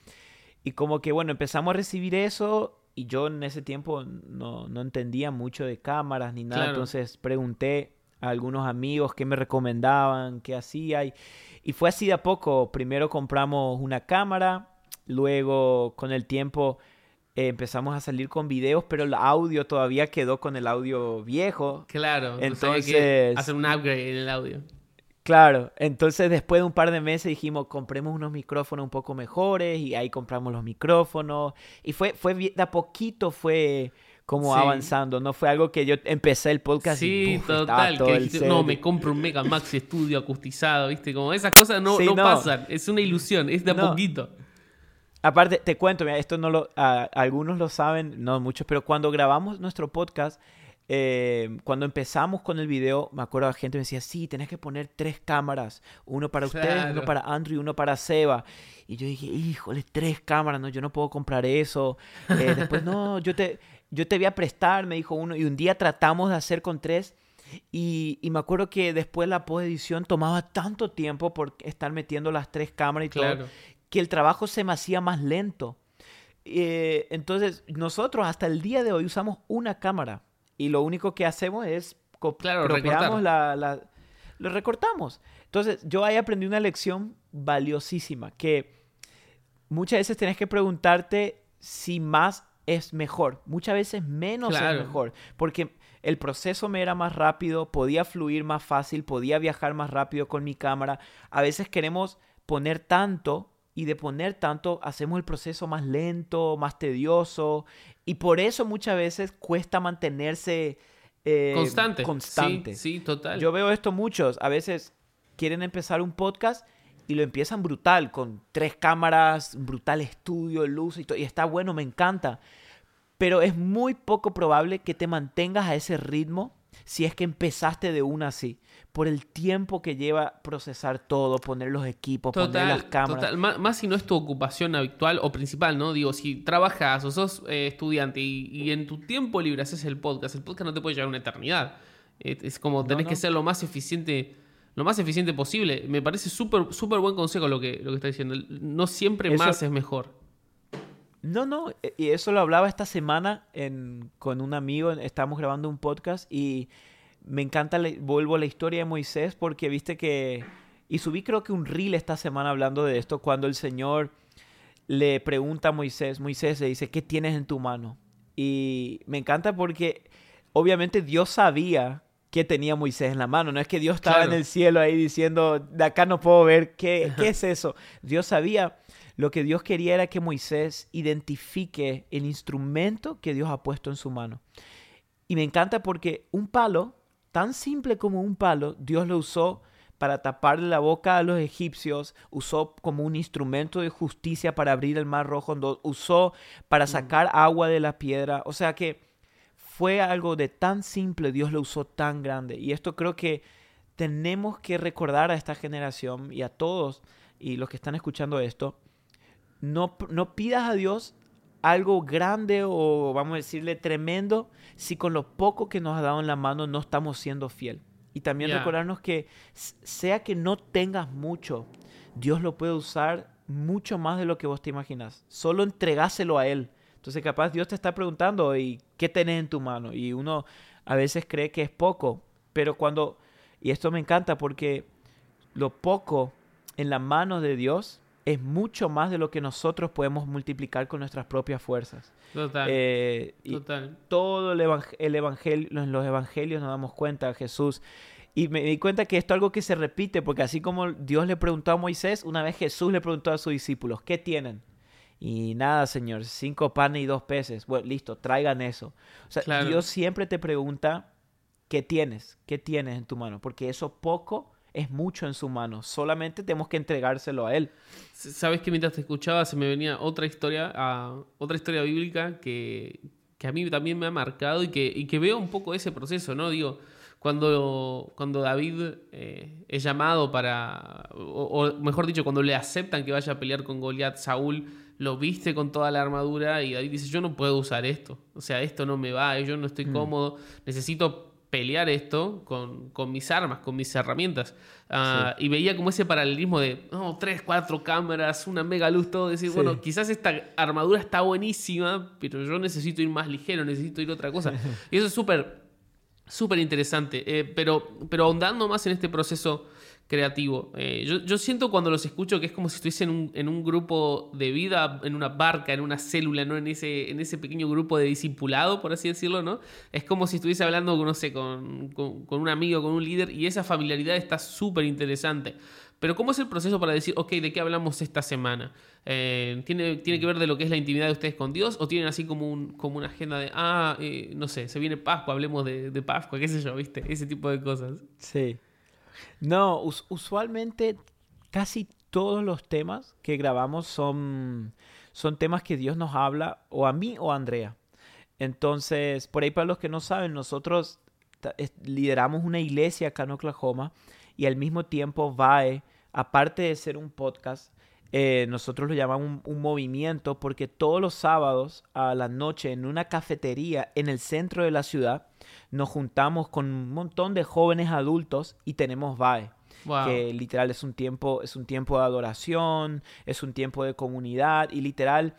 y como que, bueno, empezamos a recibir eso y yo en ese tiempo no entendía mucho de cámaras ni nada, Claro. entonces pregunté a algunos amigos qué me recomendaban, qué hacía. Y fue así de a poco. Primero compramos una cámara, luego con el tiempo empezamos a salir con videos, pero el audio todavía quedó con el audio viejo. Claro, entonces había que Entonces, hacer un upgrade en el audio. claro, entonces después de un par de meses dijimos, compremos unos micrófonos un poco mejores y ahí compramos los micrófonos. Y de a poquito fue como Sí. avanzando, no fue algo que yo empecé el podcast y Sí, ¡buf! Estaba total, que todo el dijiste, no, set. me compro un Mega Max Studio acustizado, ¿viste? Como esas cosas no, Sí, no no, pasan, es una ilusión, es de a no. poquito. Aparte, te cuento, mira, esto no algunos lo saben, no muchos, pero cuando grabamos nuestro podcast, cuando empezamos con el video, me acuerdo la gente me decía, sí, tenés que poner 3 cámaras, uno para ustedes, uno Claro. para Andrew y uno para Seba. Y yo dije, híjole, 3 cámaras, no, yo no puedo comprar eso. Después, no, yo te voy a prestar, me dijo uno, y un día tratamos de hacer con 3. Y me acuerdo que después la postedición tomaba tanto tiempo por estar metiendo las 3 cámaras y todo, Claro. que el trabajo se me hacía más lento. Entonces, nosotros hasta el día de hoy usamos una cámara y lo único que hacemos es Claro, cropeamos recortar. lo recortamos. Entonces, yo ahí aprendí una lección valiosísima, que muchas veces tenés que preguntarte si más es mejor. Muchas veces menos es Claro. mejor, porque el proceso me era más rápido, podía fluir más fácil, podía viajar más rápido con mi cámara. A veces queremos poner tanto y de poner tanto hacemos el proceso más lento, más tedioso y por eso muchas veces cuesta mantenerse Constante. Sí, constante. sí, total. Yo veo esto muchos, a veces quieren empezar un podcast y lo empiezan brutal, con 3 cámaras, brutal estudio, luz y todo, y está bueno, me encanta. Pero es muy poco probable que te mantengas a ese ritmo si es que empezaste de una así. Por el tiempo que lleva procesar todo, poner los equipos, poner las Total, cámaras. total. Más si no es tu ocupación habitual o principal, ¿no? Digo, si trabajas o sos estudiante y en tu tiempo libre haces el podcast no te puede llevar una eternidad. Es como No, tenés que no. ser lo más eficiente posible. Me parece súper, súper buen consejo lo que está diciendo. No siempre Eso, más es mejor. no, no. Y eso lo hablaba esta semana con un amigo. Estábamos grabando un podcast y me encanta, vuelvo a la historia de Moisés porque viste que... Y subí creo que un reel esta semana hablando de esto cuando el Señor le pregunta a Moisés, Moisés le dice, ¿qué tienes en tu mano? Y me encanta porque obviamente Dios sabía qué tenía Moisés en la mano. No es que Dios estaba en Claro. el cielo ahí diciendo, de acá no puedo ver qué es eso. Dios sabía. Lo que Dios quería era que Moisés identifique el instrumento que Dios ha puesto en su mano. Y me encanta porque un palo, tan simple como un palo, Dios lo usó para taparle la boca a los egipcios, usó como un instrumento de justicia para abrir el mar rojo, usó para Mm. sacar agua de la piedra. O sea que fue algo de tan simple, Dios lo usó tan grande. Y esto creo que tenemos que recordar a esta generación y a todos y los que están escuchando esto, no pidas a Dios algo grande o vamos a decirle tremendo si con lo poco que nos ha dado en la mano no estamos siendo fiel. Y también Ya. recordarnos que sea que no tengas mucho, Dios lo puede usar mucho más de lo que vos te imaginas. Solo entregáselo a Él. Entonces capaz Dios te está preguntando, ¿y qué tenés en tu mano? Y uno a veces cree que es poco, pero y esto me encanta porque lo poco en la mano de Dios es mucho más de lo que nosotros podemos multiplicar con nuestras propias fuerzas. Total, Y total. todo el evangelio, en los evangelios nos damos cuenta, Jesús. Y me di cuenta que esto es algo que se repite, porque así como Dios le preguntó a Moisés, una vez Jesús le preguntó a sus discípulos, ¿qué tienen? Y nada, Señor, 5 panes y 2 peces. Bueno, listo, traigan eso. O sea, Claro. Dios siempre te pregunta, ¿qué tienes? ¿Qué tienes en tu mano? Porque eso poco es mucho en su mano. Solamente tenemos que entregárselo a Él. Sabes que mientras te escuchaba se me venía otra historia bíblica que a mí también me ha marcado y que veo un poco ese proceso, ¿no? Digo, cuando David es llamado o mejor dicho, cuando le aceptan que vaya a pelear con Goliat, Saúl lo viste con toda la armadura y David dice, yo no puedo usar esto, o sea, esto no me va, yo no estoy Mm, cómodo, necesito pelear esto con mis armas, con mis herramientas. sí, Y veía como ese paralelismo de, no, 3, 4 cámaras, una mega luz, todo. Decir, bueno, sí. quizás esta armadura está buenísima, pero yo necesito ir más ligero, necesito ir a otra cosa. Y eso es súper Súper interesante, pero ahondando más en este proceso creativo. Yo siento cuando los escucho que es como si estuviese en un grupo de vida, en una barca, en una célula, ¿no? En ese pequeño grupo de discipulado, por así decirlo, ¿no? Es como si estuviese hablando, no sé, con un amigo, con un líder, y esa familiaridad está súper interesante. Pero ¿cómo es el proceso para decir, ok, ¿de qué hablamos esta semana? ¿Tiene que ver de lo que es la intimidad de ustedes con Dios? ¿O tienen así como una agenda de, no sé, se viene Pascua, hablemos de Pascua, qué sé yo, ¿viste? Ese tipo de cosas. Sí. No, usualmente casi todos los temas que grabamos son temas que Dios nos habla o a mí o a Andrea. Entonces, por ahí para los que no saben, nosotros lideramos una iglesia acá en Oklahoma y al mismo tiempo VAE, aparte de ser un podcast, nosotros lo llamamos un movimiento porque todos los sábados a la noche en una cafetería en el centro de la ciudad nos juntamos con un montón de jóvenes adultos y tenemos VAE. Wow. Que literal es un tiempo de adoración, es un tiempo de comunidad y literal,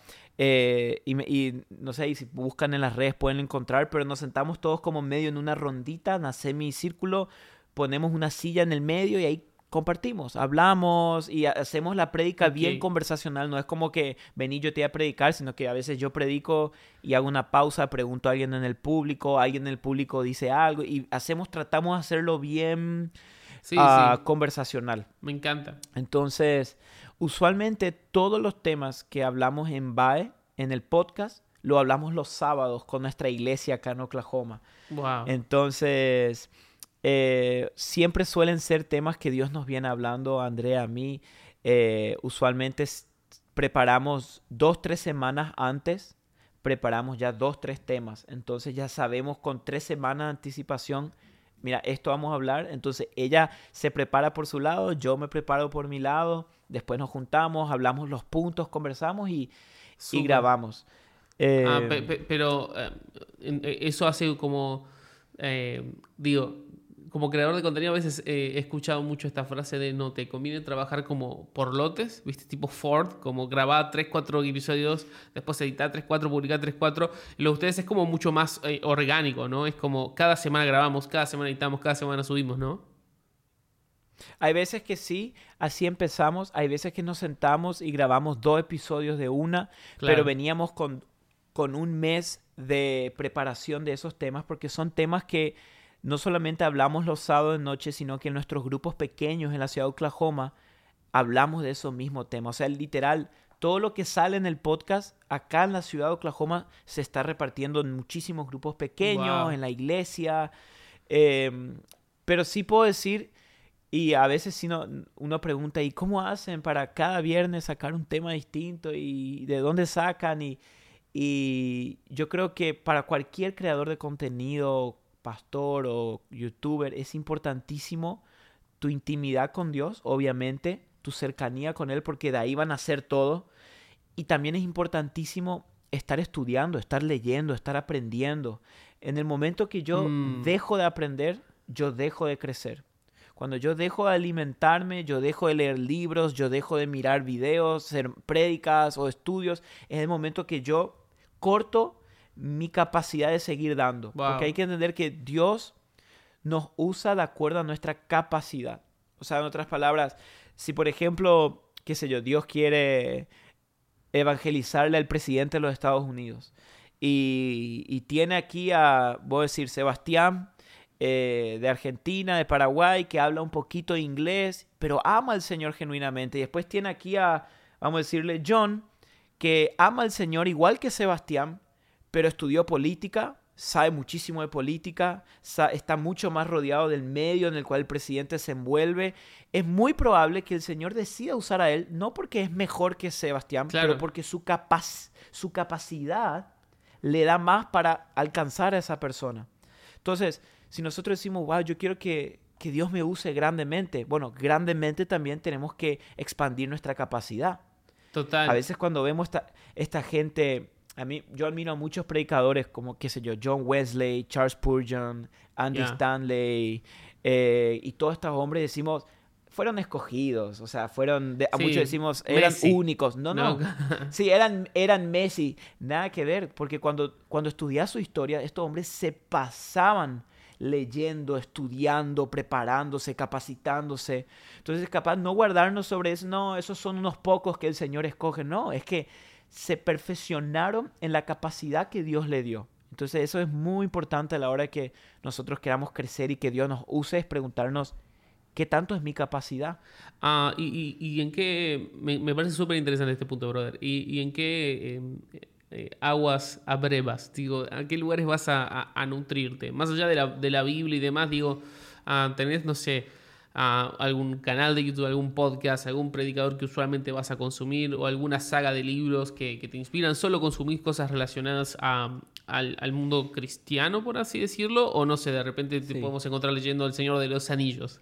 y no sé, y si buscan en las redes pueden encontrar, pero nos sentamos todos como medio en una rondita, en semicírculo, ponemos una silla en el medio y ahí compartimos, hablamos y hacemos la prédica bien Ok. conversacional. No es como que vení yo te voy a predicar, sino que a veces yo predico y hago una pausa, pregunto a alguien en el público dice algo y tratamos de hacerlo bien Sí, sí, conversacional. me encanta. Entonces, usualmente todos los temas que hablamos en VAE, en el podcast, lo hablamos los sábados con nuestra iglesia acá en Oklahoma. Wow. Entonces, siempre suelen ser temas que Dios nos viene hablando, a Andrea, a mí. Usualmente preparamos 2, 3 semanas antes, preparamos ya 2, 3 temas. Entonces ya sabemos con 3 semanas de anticipación, mira, esto vamos a hablar. Entonces ella se prepara por su lado, yo me preparo por mi lado. Después nos juntamos, hablamos los puntos, conversamos y Súper. grabamos. Eh, Pero eso hace como, digo, como creador de contenido a veces he escuchado mucho esta frase de no te conviene trabajar como por lotes, ¿viste? Tipo Ford, como grabar 3 4 episodios, después editar 3 4 publicar 3 4. Lo de ustedes es como mucho más orgánico, ¿no? Es como cada semana grabamos, cada semana editamos, cada semana subimos, ¿no? Hay veces que sí, así empezamos. Hay veces que nos sentamos y grabamos 2 episodios de una, pero Claro. veníamos con un mes de preparación de esos temas, porque son temas que no solamente hablamos los sábados de noche, sino que en nuestros grupos pequeños en la ciudad de Oklahoma hablamos de esos mismos temas. O sea, literal, todo lo que sale en el podcast acá en la ciudad de Oklahoma se está repartiendo en muchísimos grupos pequeños, Wow. en la iglesia. Em, pero sí puedo decir, y a veces si no, uno pregunta, ¿y cómo hacen para cada viernes sacar un tema distinto? ¿Y de dónde sacan? Y yo creo que para cualquier creador de contenido, pastor o youtuber, es importantísimo tu intimidad con Dios, obviamente, tu cercanía con Él, porque de ahí van a ser todo. Y también es importantísimo estar estudiando, estar leyendo, estar aprendiendo. En el momento que yo Mm, dejo de aprender, yo dejo de crecer. Cuando yo dejo de alimentarme, yo dejo de leer libros, yo dejo de mirar videos, hacer prédicas o estudios, es el momento que yo corto mi capacidad de seguir dando. Porque hay wow. que entender que Dios nos usa de acuerdo a nuestra capacidad. O sea, en otras palabras, si por ejemplo, qué sé yo, Dios quiere evangelizarle al presidente de los Estados Unidos y tiene aquí a, voy a decir, Sebastián de Argentina, de Paraguay, que habla un poquito de inglés, pero ama al Señor genuinamente. Y después tiene aquí a, vamos a decirle, John, que ama al Señor igual que Sebastián, pero estudió política, sabe muchísimo de política, está mucho más rodeado del medio en el cual el presidente se envuelve. Es muy probable que el Señor decida usar a él, no porque es mejor que Sebastián, pero Claro. porque su capacidad le da más para alcanzar a esa persona. Entonces, si nosotros decimos, wow, yo quiero que Dios me use grandemente, bueno, grandemente también tenemos que expandir nuestra capacidad. A Total. veces cuando vemos esta gente, yo admiro a muchos predicadores como, qué sé yo, John Wesley, Charles Spurgeon, Andy Ya. Stanley, y todos estos hombres decimos, fueron escogidos, o sea, a muchos Sí. decimos, eran Messi. únicos. No, No. no. Sí, eran Messi, nada que ver, porque cuando estudias su historia, estos hombres se pasaban leyendo, estudiando, preparándose, capacitándose. Entonces, capaz no guardarnos sobre eso, no, esos son unos pocos que el Señor escoge. No, es que se perfeccionaron en la capacidad que Dios le dio. Entonces, eso es muy importante a la hora que nosotros queramos crecer y que Dios nos use, es preguntarnos, ¿qué tanto es mi capacidad? Y en qué, me parece súper interesante este punto, brother. Y en qué aguas abrevas, digo, a qué lugares vas a nutrirte. Más allá de la Biblia y demás, digo, tenés, no sé, algún canal de YouTube, algún podcast, algún predicador que usualmente vas a consumir o alguna saga de libros que te inspiran. ¿Solo consumís cosas relacionadas al mundo cristiano, por así decirlo? O no sé, de repente te Sí. podemos encontrar leyendo El Señor de los Anillos.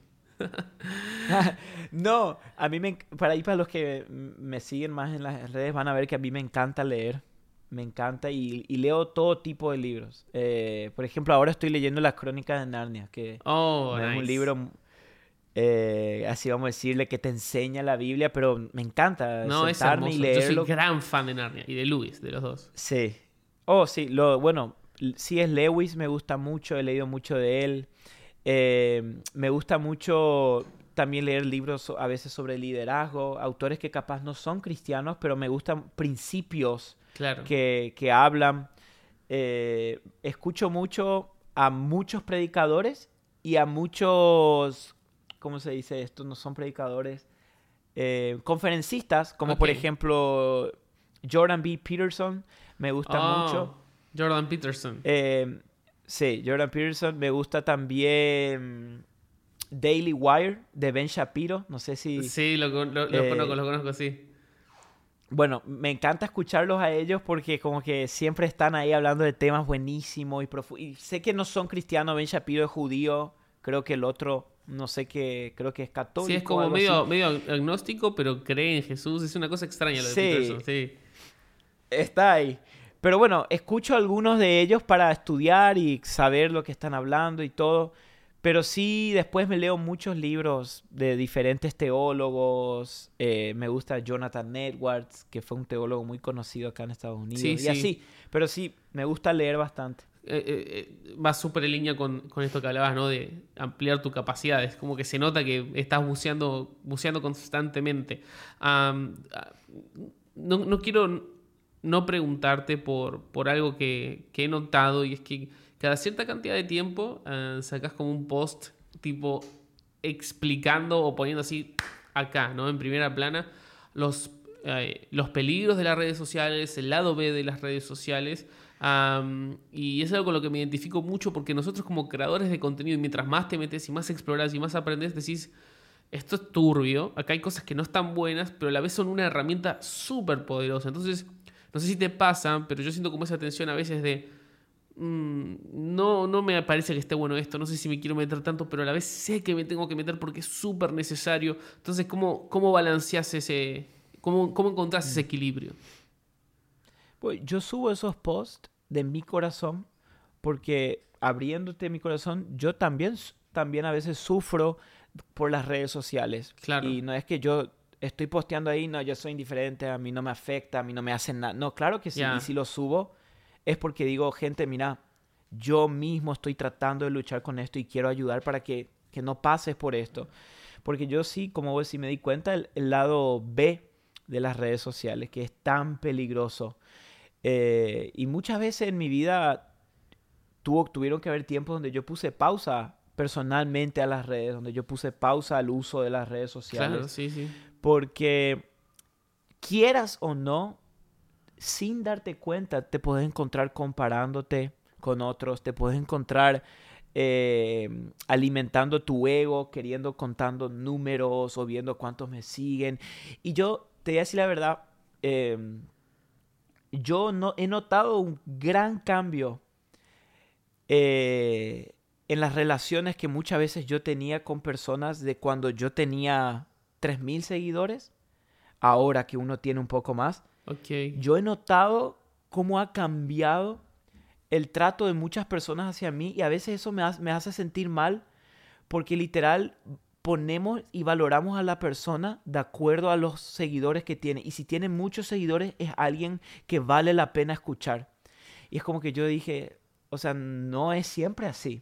No, a mí para los que me siguen más en las redes van a ver que a mí me encanta leer, me encanta y leo todo tipo de libros. Por ejemplo, ahora estoy leyendo Las Crónicas de Narnia, que Oh, no es un nice. libro, así vamos a decirle, que te enseña la Biblia, pero me encanta No, es sentarme y hermoso. Yo soy leerlo. gran fan de Narnia y de Lewis, de los dos. Sí. Oh, sí, bueno, sí es Lewis, me gusta mucho, he leído mucho de él. Me gusta mucho también leer libros a veces sobre liderazgo, autores que capaz no son cristianos, pero me gustan principios Claro. que hablan. Escucho mucho a muchos predicadores y a muchos, ¿cómo se dice esto? No son predicadores, conferencistas, como Ok. por ejemplo Jordan B. Peterson, me gusta mucho. Oh, Jordan Peterson. Eh, sí, Jordan Peterson. Me gusta también Daily Wire de Ben Shapiro. No sé si... Sí, eh, los conozco, sí. bueno, me encanta escucharlos a ellos porque como que siempre están ahí hablando de temas buenísimos y profundos. Y sé que no son cristianos, Ben Shapiro es judío, creo que el otro, no sé qué, creo que es Sí, es católico o como algo así. medio agnóstico, pero cree en Jesús. Es una cosa extraña lo de Sí, Peterson, sí. está ahí. Pero bueno, escucho algunos de ellos para estudiar y saber lo que están hablando y todo. Pero sí, después me leo muchos libros de diferentes teólogos. Me gusta Jonathan Edwards, que fue un teólogo muy conocido acá en Estados Sí, Unidos. Y sí. así. Pero sí, me gusta leer bastante. Va súper en línea con esto que hablabas, ¿no? De ampliar tu capacidad. Es como que se nota que estás buceando constantemente. No quiero no preguntarte por algo que he notado y es que cada cierta cantidad de tiempo sacas como un post tipo explicando o poniendo así acá, ¿no? En primera plana los peligros de las redes sociales, el lado B de las redes sociales. Y es algo con lo que me identifico mucho porque nosotros como creadores de contenido, mientras más te metes y más exploras y más aprendes, decís, esto es turbio, acá hay cosas que no están buenas, pero a la vez son una herramienta súper poderosa. Entonces, no sé si te pasa, pero yo siento como esa tensión a veces de, no me parece que esté bueno esto, no sé si me quiero meter tanto, pero a la vez sé que me tengo que meter porque es súper necesario. Entonces, ¿cómo balanceas cómo encontrás ese Mm. equilibrio? Pues yo subo esos posts de mi corazón porque abriéndote mi corazón, yo también a veces sufro por las redes sociales. Claro, Y no es que yo estoy posteando ahí, no, yo soy indiferente, a mí no me afecta, a mí no me hacen nada. No, claro que sí. Y ya. si lo subo es porque digo, gente, mira, yo mismo estoy tratando de luchar con esto y quiero ayudar para que no pases por esto. Porque yo sí, como vos decís, me di cuenta el lado B de las redes sociales, que es tan peligroso. Y muchas veces en mi vida tuvieron que haber tiempos donde yo puse pausa personalmente a las redes, donde yo puse pausa al uso de las redes Claro, sociales, sí, sí. porque quieras o no, sin darte cuenta, te puedes encontrar comparándote con otros, te puedes encontrar alimentando tu ego, queriendo contando números o viendo cuántos me siguen. Y yo te voy a decir la verdad, yo no, he notado un gran cambio en las relaciones que muchas veces yo tenía con personas de cuando yo tenía 3.000 seguidores, ahora que uno tiene un poco más. Ok. Yo he notado cómo ha cambiado el trato de muchas personas hacia mí y a veces eso me hace sentir mal porque literal ponemos y valoramos a la persona de acuerdo a los seguidores que tiene. Y si tiene muchos seguidores es alguien que vale la pena escuchar. Y es como que yo dije, o sea, no es siempre así.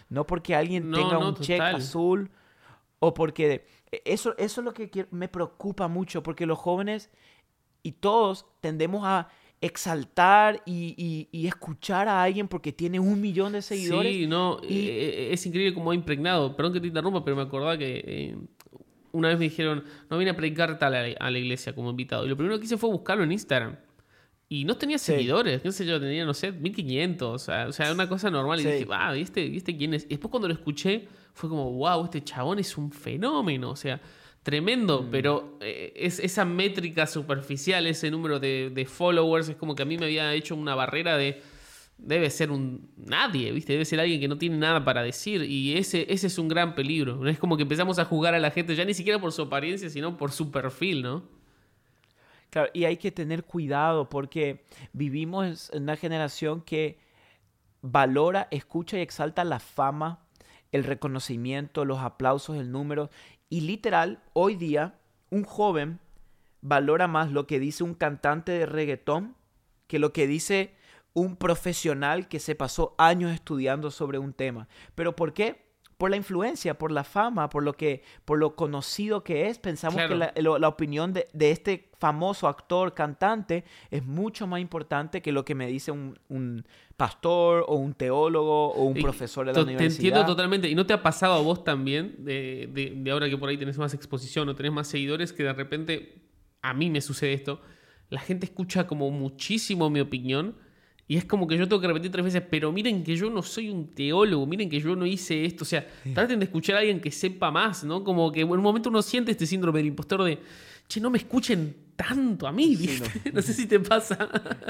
no porque alguien tenga un check total. azul o porque... Eso es lo que me preocupa mucho, porque los jóvenes y todos tendemos a exaltar y escuchar a alguien porque tiene 1 millón de seguidores Sí, no, y... es increíble cómo ha impregnado. Perdón que te interrumpa, pero me acordaba que una vez me dijeron, no vine a predicar tal a la iglesia como invitado. Y lo primero que hice fue buscarlo en Instagram. Y no tenía Sí, seguidores, qué sé yo, tenía, no sé, 1500, o sea, una cosa normal. Y dije, sí. wow, ¿y este quién es? Y después cuando lo escuché, fue como, wow, este chabón es un fenómeno, o sea, tremendo, Mm. pero esa métrica superficial, ese número de followers, es como que a mí me había hecho una barrera de, debe ser un nadie, ¿viste? Debe ser alguien que no tiene nada para decir, y ese es un gran peligro. Es como que empezamos a juzgar a la gente, ya ni siquiera por su apariencia, sino por su perfil, ¿no? Claro, y hay que tener cuidado porque vivimos en una generación que valora, escucha y exalta la fama, el reconocimiento, los aplausos, el número. Y literal, hoy día, un joven valora más lo que dice un cantante de reggaetón que lo que dice un profesional que se pasó años estudiando sobre un tema. ¿Pero por qué? Por la influencia, por la fama, por lo conocido que es. Pensamos que Claro. la opinión de este famoso actor, cantante, es mucho más importante que lo que me dice un pastor o un teólogo o un Y profesor de la te entiendo universidad. totalmente. ¿Y no te ha pasado a vos también, de ahora que por ahí tenés más exposición o tenés más seguidores, que de repente, a mí me sucede esto, la gente escucha como muchísimo mi opinión y es como que yo tengo que repetir 3 veces, pero miren que yo no soy un teólogo, miren que yo no hice esto, o sea, traten de escuchar a alguien que sepa más, ¿no? Como que en un momento uno siente este síndrome del impostor de, che, no me escuchen tanto a mí, Sí, no. ¿viste? No sé si te pasa.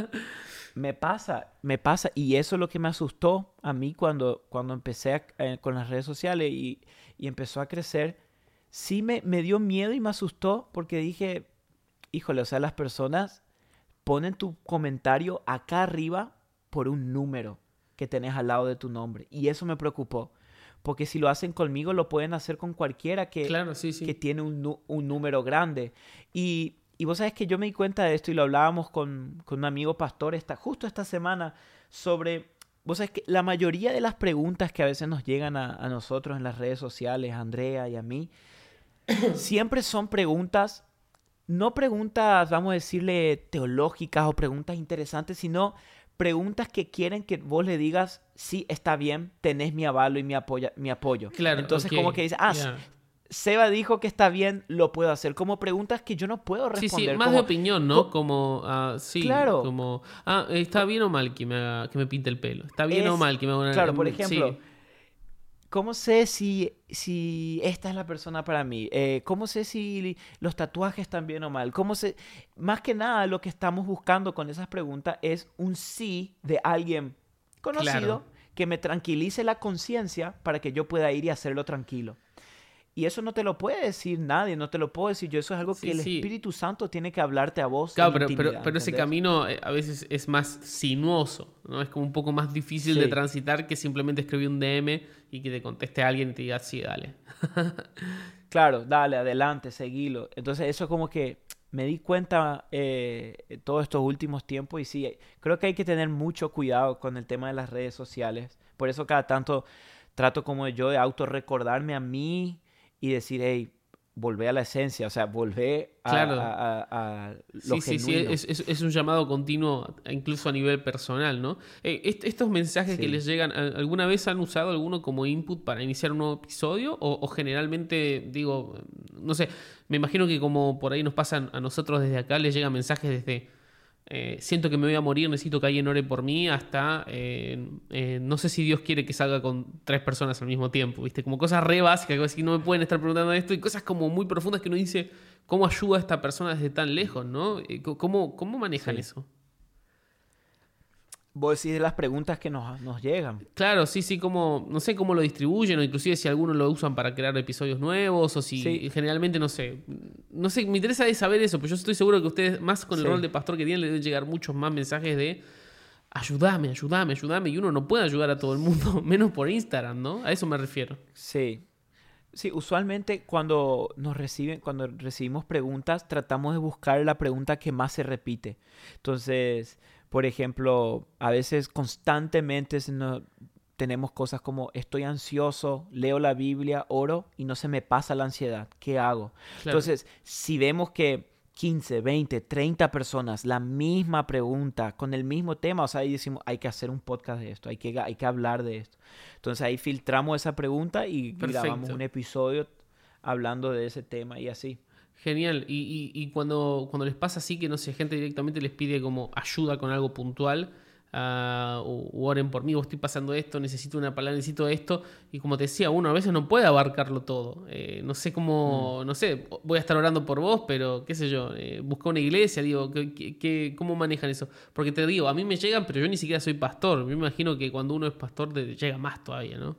Me pasa, y eso es lo que me asustó a mí cuando empecé con las redes sociales y empezó a crecer. Sí me dio miedo y me asustó porque dije, híjole, o sea, las personas ponen tu comentario acá arriba por un número que tenés al lado de tu nombre. Y eso me preocupó, porque si lo hacen conmigo, lo pueden hacer con cualquiera Claro, sí, que sí. tiene un número grande. Y vos sabés que yo me di cuenta de esto y lo hablábamos con un amigo pastor justo esta semana sobre... Vos sabés que la mayoría de las preguntas que a veces nos llegan a nosotros en las redes sociales, a Andrea y a mí, siempre son preguntas, no preguntas, vamos a decirle, teológicas o preguntas interesantes, sino preguntas que quieren que vos le digas, sí, está bien, tenés mi avalo y mi apoyo. Claro, Entonces, ok. como que dice, Ya. Seba dijo que está bien, lo puedo hacer. Como preguntas que yo no puedo Sí, sí, responder. más de Como, opinión, ¿no? co- Como, sí, claro, como, ¿está bien o mal que me pinte el pelo? ¿Está bien o es, mal que me haga una... claro, por ejemplo, sí, ¿cómo sé si esta es la persona para mí? ¿Cómo sé si los tatuajes están bien o mal? ¿Cómo sé? Más que nada, lo que estamos buscando con esas preguntas es un sí de alguien claro. conocido que me tranquilice la conciencia para que yo pueda ir y hacerlo tranquilo. Y eso no te lo puede decir nadie, no te lo puedo decir yo. Eso es algo que Sí, el sí. Espíritu Santo tiene que hablarte a vos Claro, en pero, pero, intimidad, pero ese ¿entendés? camino a veces es más sinuoso, ¿no? Es como un poco más difícil de Sí, transitar que simplemente escribir un DM y que te conteste alguien y te diga, sí, dale. claro, dale, adelante, seguilo. Entonces eso como que me di cuenta todos estos últimos tiempos y sí, creo que hay que tener mucho cuidado con el tema de las redes sociales. Por eso cada tanto trato como yo de autorrecordarme a mí y decir, hey, volvé a la esencia, o sea, volvé Claro. a lo Sí, sí, sí, genuino. es un llamado continuo, incluso a nivel personal, ¿no? Estos mensajes que Sí. les llegan, ¿alguna vez han usado alguno como input para iniciar un nuevo episodio? O generalmente, digo, no sé, me imagino que como por ahí nos pasan a nosotros desde acá, les llegan mensajes desde siento que me voy a morir, necesito que alguien ore por mí, hasta no sé si Dios quiere que salga con 3 personas al mismo tiempo, ¿viste? Como cosas re básicas, que así no me pueden estar preguntando esto, y cosas como muy profundas que uno dice, ¿cómo ayuda a esta persona desde tan lejos, ¿no? ¿Cómo manejan Sí. eso? Vos decís de las preguntas que nos llegan. Claro, sí, sí, como, no sé cómo lo distribuyen, o inclusive si algunos lo usan para crear episodios nuevos, o si Sí, generalmente, no sé, me interesa de saber eso, pero yo estoy seguro que ustedes, más con el rol sí, de pastor que tienen, le deben llegar muchos más mensajes de ayúdame, ayúdame, ayúdame, y uno no puede ayudar a todo el mundo, menos por Instagram, ¿no? A eso me refiero. sí. Sí, usualmente cuando recibimos preguntas, tratamos de buscar la pregunta que más se repite. Entonces, por ejemplo, a veces constantemente tenemos cosas como estoy ansioso, leo la Biblia, oro y no se me pasa la ansiedad. ¿Qué hago? Claro. Entonces, si vemos que 15, 20, 30 personas, la misma pregunta, con el mismo tema, o sea, ahí decimos, hay que hacer un podcast de esto, hay que hablar de esto. Entonces ahí filtramos esa pregunta y grabamos Perfecto. un episodio hablando de ese tema y así. Genial. Y cuando les pasa así que, no sé, gente directamente les pide como ayuda con algo puntual, o oren por mí, o estoy pasando esto, necesito una palabra, necesito esto, y como te decía, uno a veces no puede abarcarlo todo. No sé Mm. cómo, no sé, voy a estar orando por vos, pero qué sé yo, busca una iglesia, digo, ¿cómo manejan eso? Porque te digo, a mí me llegan, pero yo ni siquiera soy pastor. Me imagino que cuando uno es pastor te llega más todavía, ¿no?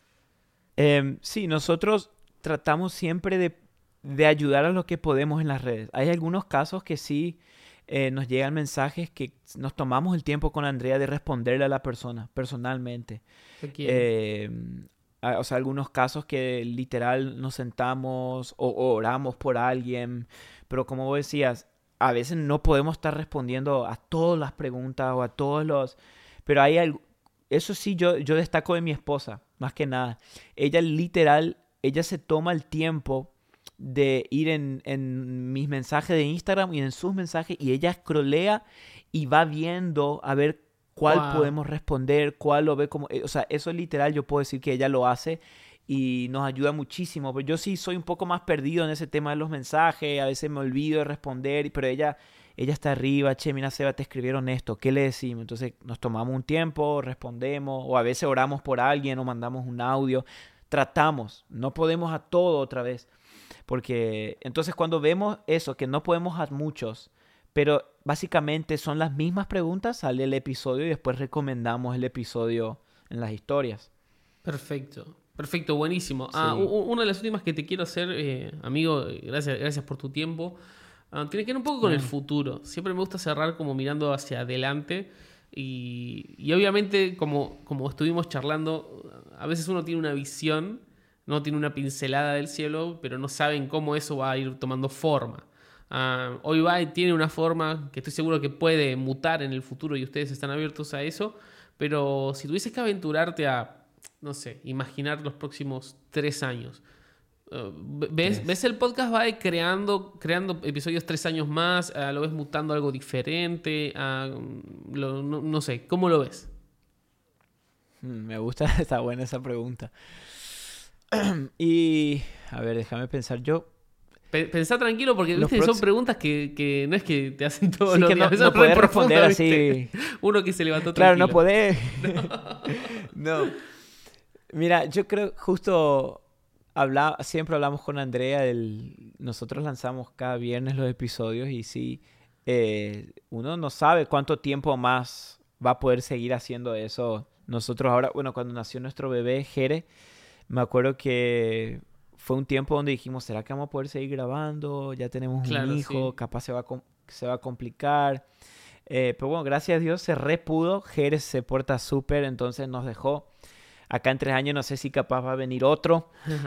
Sí, nosotros tratamos siempre de ayudar a lo que podemos en las redes. Hay algunos casos que sí nos llegan mensajes que nos tomamos el tiempo con Andrea de responderle a la persona personalmente. Requiere. Eh, o sea, algunos casos que literal nos sentamos o oramos por alguien, pero como vos decías, a veces no podemos estar respondiendo a todas las preguntas o a todos los... Pero eso sí, yo destaco de mi esposa, más que nada. Ella literal, ella se toma el tiempo de ir en mis mensajes de Instagram y en sus mensajes y ella scrollea y va viendo a ver cuál Wow. podemos responder, cuál lo ve como... o sea, eso literal yo puedo decir que ella lo hace y nos ayuda muchísimo. Pero yo sí soy un poco más perdido en ese tema de los mensajes, a veces me olvido de responder, pero ella está arriba, che, mira, Seba, te escribieron esto, ¿qué le decimos? Entonces nos tomamos un tiempo, respondemos, o a veces oramos por alguien o mandamos un audio. Tratamos, no podemos a todo otra vez. Porque entonces cuando vemos eso, que no podemos a muchos, pero básicamente son las mismas preguntas, sale el episodio y después recomendamos el episodio en las historias. Perfecto. Perfecto, buenísimo. Sí. Una de las últimas que te quiero hacer, amigo, gracias por tu tiempo. Tiene que ver un poco con el Bueno. futuro. Siempre me gusta cerrar como mirando hacia adelante. Y obviamente, como estuvimos charlando, a veces uno tiene una visión, no tiene una pincelada del cielo, pero no saben cómo eso va a ir tomando forma. Hoy va y tiene una forma que estoy seguro que puede mutar en el futuro y ustedes están abiertos a eso. Pero si tuvieses que aventurarte a, no sé, imaginar los próximos 3 años. ¿Ves Tres. el podcast va creando episodios 3 años más? ¿Lo ves mutando a algo diferente? No sé, ¿cómo lo ves? Me gusta, está buena esa pregunta. Y, a ver, déjame pensar yo. Pensá tranquilo porque, Los viste, son próximos... preguntas que no es que te hacen todos Sí los que días. no, A veces no son re podés responder profundas, ¿viste? así. Uno que se levantó Claro, no tranquilo. podés. No. Mira, yo creo justo siempre hablamos con Andrea nosotros lanzamos cada viernes los episodios y sí, uno no sabe cuánto tiempo más va a poder seguir haciendo eso. Nosotros ahora, bueno, cuando nació nuestro bebé, Jere, me acuerdo que fue un tiempo donde dijimos, ¿será que vamos a poder seguir grabando? Ya tenemos un Claro, hijo, sí. capaz se va a complicar. Pero bueno, gracias a Dios se repudo. Jerez se porta súper, entonces nos dejó. Acá en 3 años no sé si capaz va a venir otro.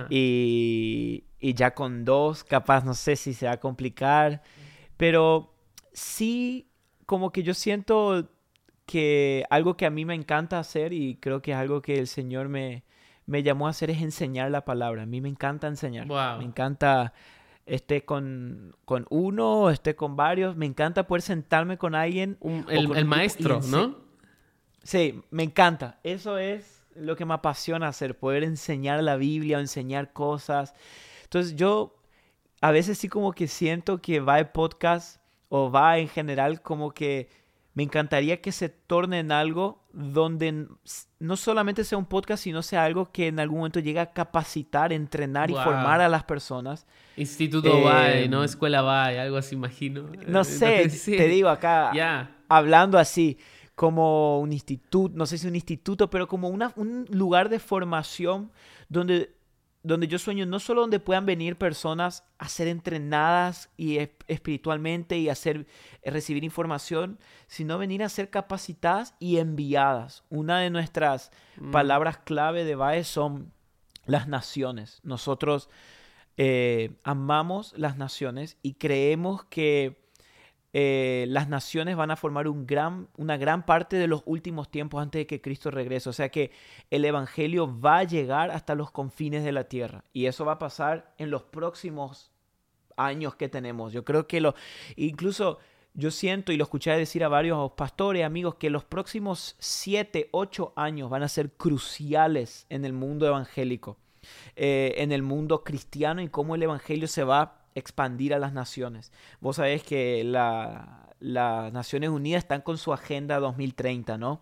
Y ya con dos, capaz no sé si se va a complicar. Pero sí, como que yo siento que algo que a mí me encanta hacer y creo que es algo que el Señor me llamó a hacer es enseñar la palabra. A mí me encanta enseñar. Me Wow. encanta esté con uno, esté con varios. Me encanta poder sentarme con alguien o con El un grupo y maestro, ¿no? Sí, me encanta. Eso es lo que me apasiona hacer, poder enseñar la Biblia o enseñar cosas. Entonces yo a veces sí como que siento que va el podcast o va en general como que me encantaría que se torne en algo donde no solamente sea un podcast, sino sea algo que en algún momento llegue a capacitar, entrenar y formar Wow. a las personas. Instituto Eh, BAE, ¿no? Escuela BAE, algo así, imagino. no sé, te Sí. digo acá, Ya. hablando así, como un instituto, no sé si un instituto, pero como un lugar de formación donde, donde yo sueño, no solo donde puedan venir personas a ser entrenadas y espiritualmente y recibir información, sino venir a ser capacitadas y enviadas. Una de nuestras Mm, palabras clave de BAE son las naciones. Nosotros amamos las naciones y creemos que las naciones van a formar una gran parte de los últimos tiempos antes de que Cristo regrese. O sea que el evangelio va a llegar hasta los confines de la tierra. Y eso va a pasar en los próximos años que tenemos. Yo creo que incluso yo siento, y lo escuché decir a varios pastores, amigos, que los próximos 7, 8 años van a ser cruciales en el mundo evangélico, en el mundo cristiano, y cómo el evangelio se va a expandir a las naciones. Vos sabés que las Naciones Unidas están con su Agenda 2030, ¿no?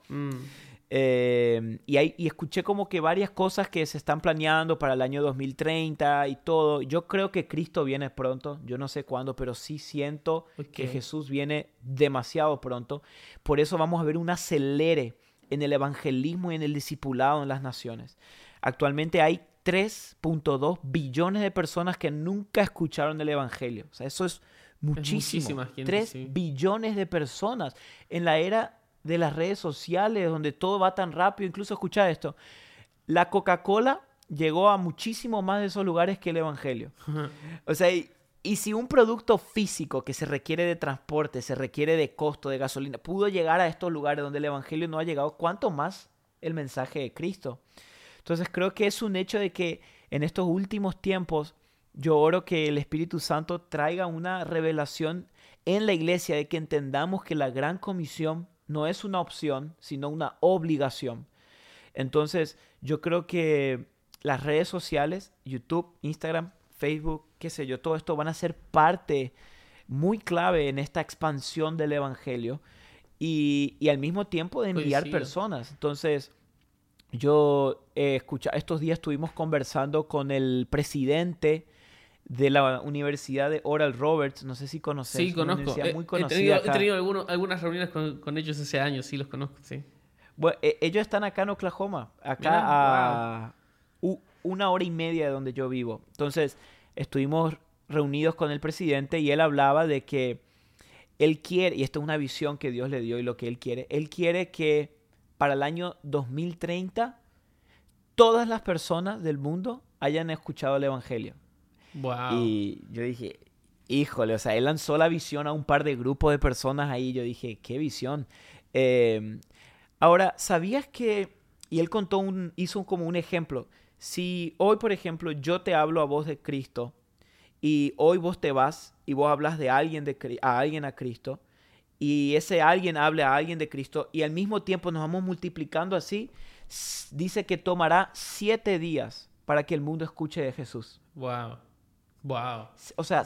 Y escuché como que varias cosas que se están planeando para el año 2030 y todo. Yo creo que Cristo viene pronto. Yo no sé cuándo, pero sí siento que Jesús viene demasiado pronto. Por eso vamos a ver un acelere en el evangelismo y en el discipulado en las naciones. Actualmente hay 3.2 billones de personas que nunca escucharon el evangelio. O sea, eso es muchísimo. 3 billones de personas en la era de las redes sociales, donde todo va tan rápido. Incluso, escucha esto, la Coca-Cola llegó a muchísimo más de esos lugares que el evangelio. O sea, y si un producto físico que se requiere de transporte, se requiere de costo, de gasolina, pudo llegar a estos lugares donde el evangelio no ha llegado, ¿cuánto más el mensaje de Cristo? Entonces creo que es un hecho de que en estos últimos tiempos yo oro que el Espíritu Santo traiga una revelación en la iglesia, de que entendamos que la gran comisión no es una opción, sino una obligación. Entonces, yo creo que las redes sociales, YouTube, Instagram, Facebook, qué sé yo, todo esto van a ser parte muy clave en esta expansión del evangelio y al mismo tiempo de enviar personas. Entonces, yo estos días estuvimos conversando con el presidente de la Universidad de Oral Roberts. No sé si conoces. Sí, conozco. Muy conocida he tenido algunas reuniones con ellos hace años, sí, los conozco, sí. Bueno, ellos están acá en Oklahoma, acá a 1.5 horas de donde yo vivo. Entonces, estuvimos reunidos con el presidente y él hablaba de que él quiere, y esta es una visión que Dios le dio y lo que él quiere que para el año 2030 todas las personas del mundo hayan escuchado el evangelio. Wow. Y yo dije, híjole, o sea, él lanzó la visión a un par de grupos de personas ahí. Yo dije, qué visión. Ahora, ¿sabías que? Y él hizo como un ejemplo. Si hoy, por ejemplo, yo te hablo a vos de Cristo y hoy vos te vas y vos hablas de alguien a Cristo, y ese alguien habla a alguien de Cristo y al mismo tiempo nos vamos multiplicando así, dice que tomará 7 días para que el mundo escuche de Jesús. Wow. O sea,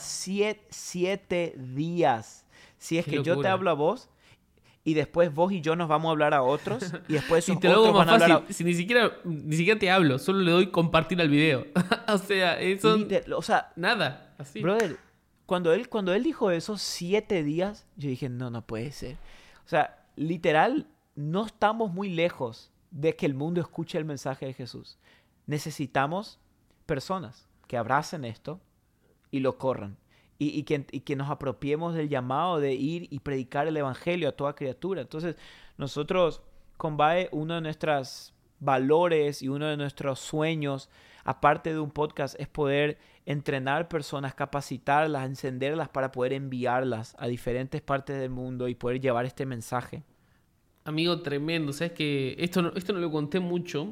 7 días. Si es que yo te hablo a vos y después vos y yo nos vamos a hablar a otros y después esos y te lo otros hago más van a fácil. hablar Si ni siquiera te hablo, solo le doy compartir al video. O sea, eso... O sea, nada, así. Brother, cuando él dijo eso, 7 días, yo dije, no puede ser. O sea, literal, no estamos muy lejos de que el mundo escuche el mensaje de Jesús. Necesitamos personas que abracen esto y lo corran. Y que nos apropiemos del llamado de ir y predicar el evangelio a toda criatura. Entonces, nosotros, con Bae, uno de nuestros valores y uno de nuestros sueños, aparte de un podcast, es poder entrenar personas, capacitarlas, encenderlas para poder enviarlas a diferentes partes del mundo y poder llevar este mensaje. Amigo, tremendo. Sabes que esto no lo conté mucho,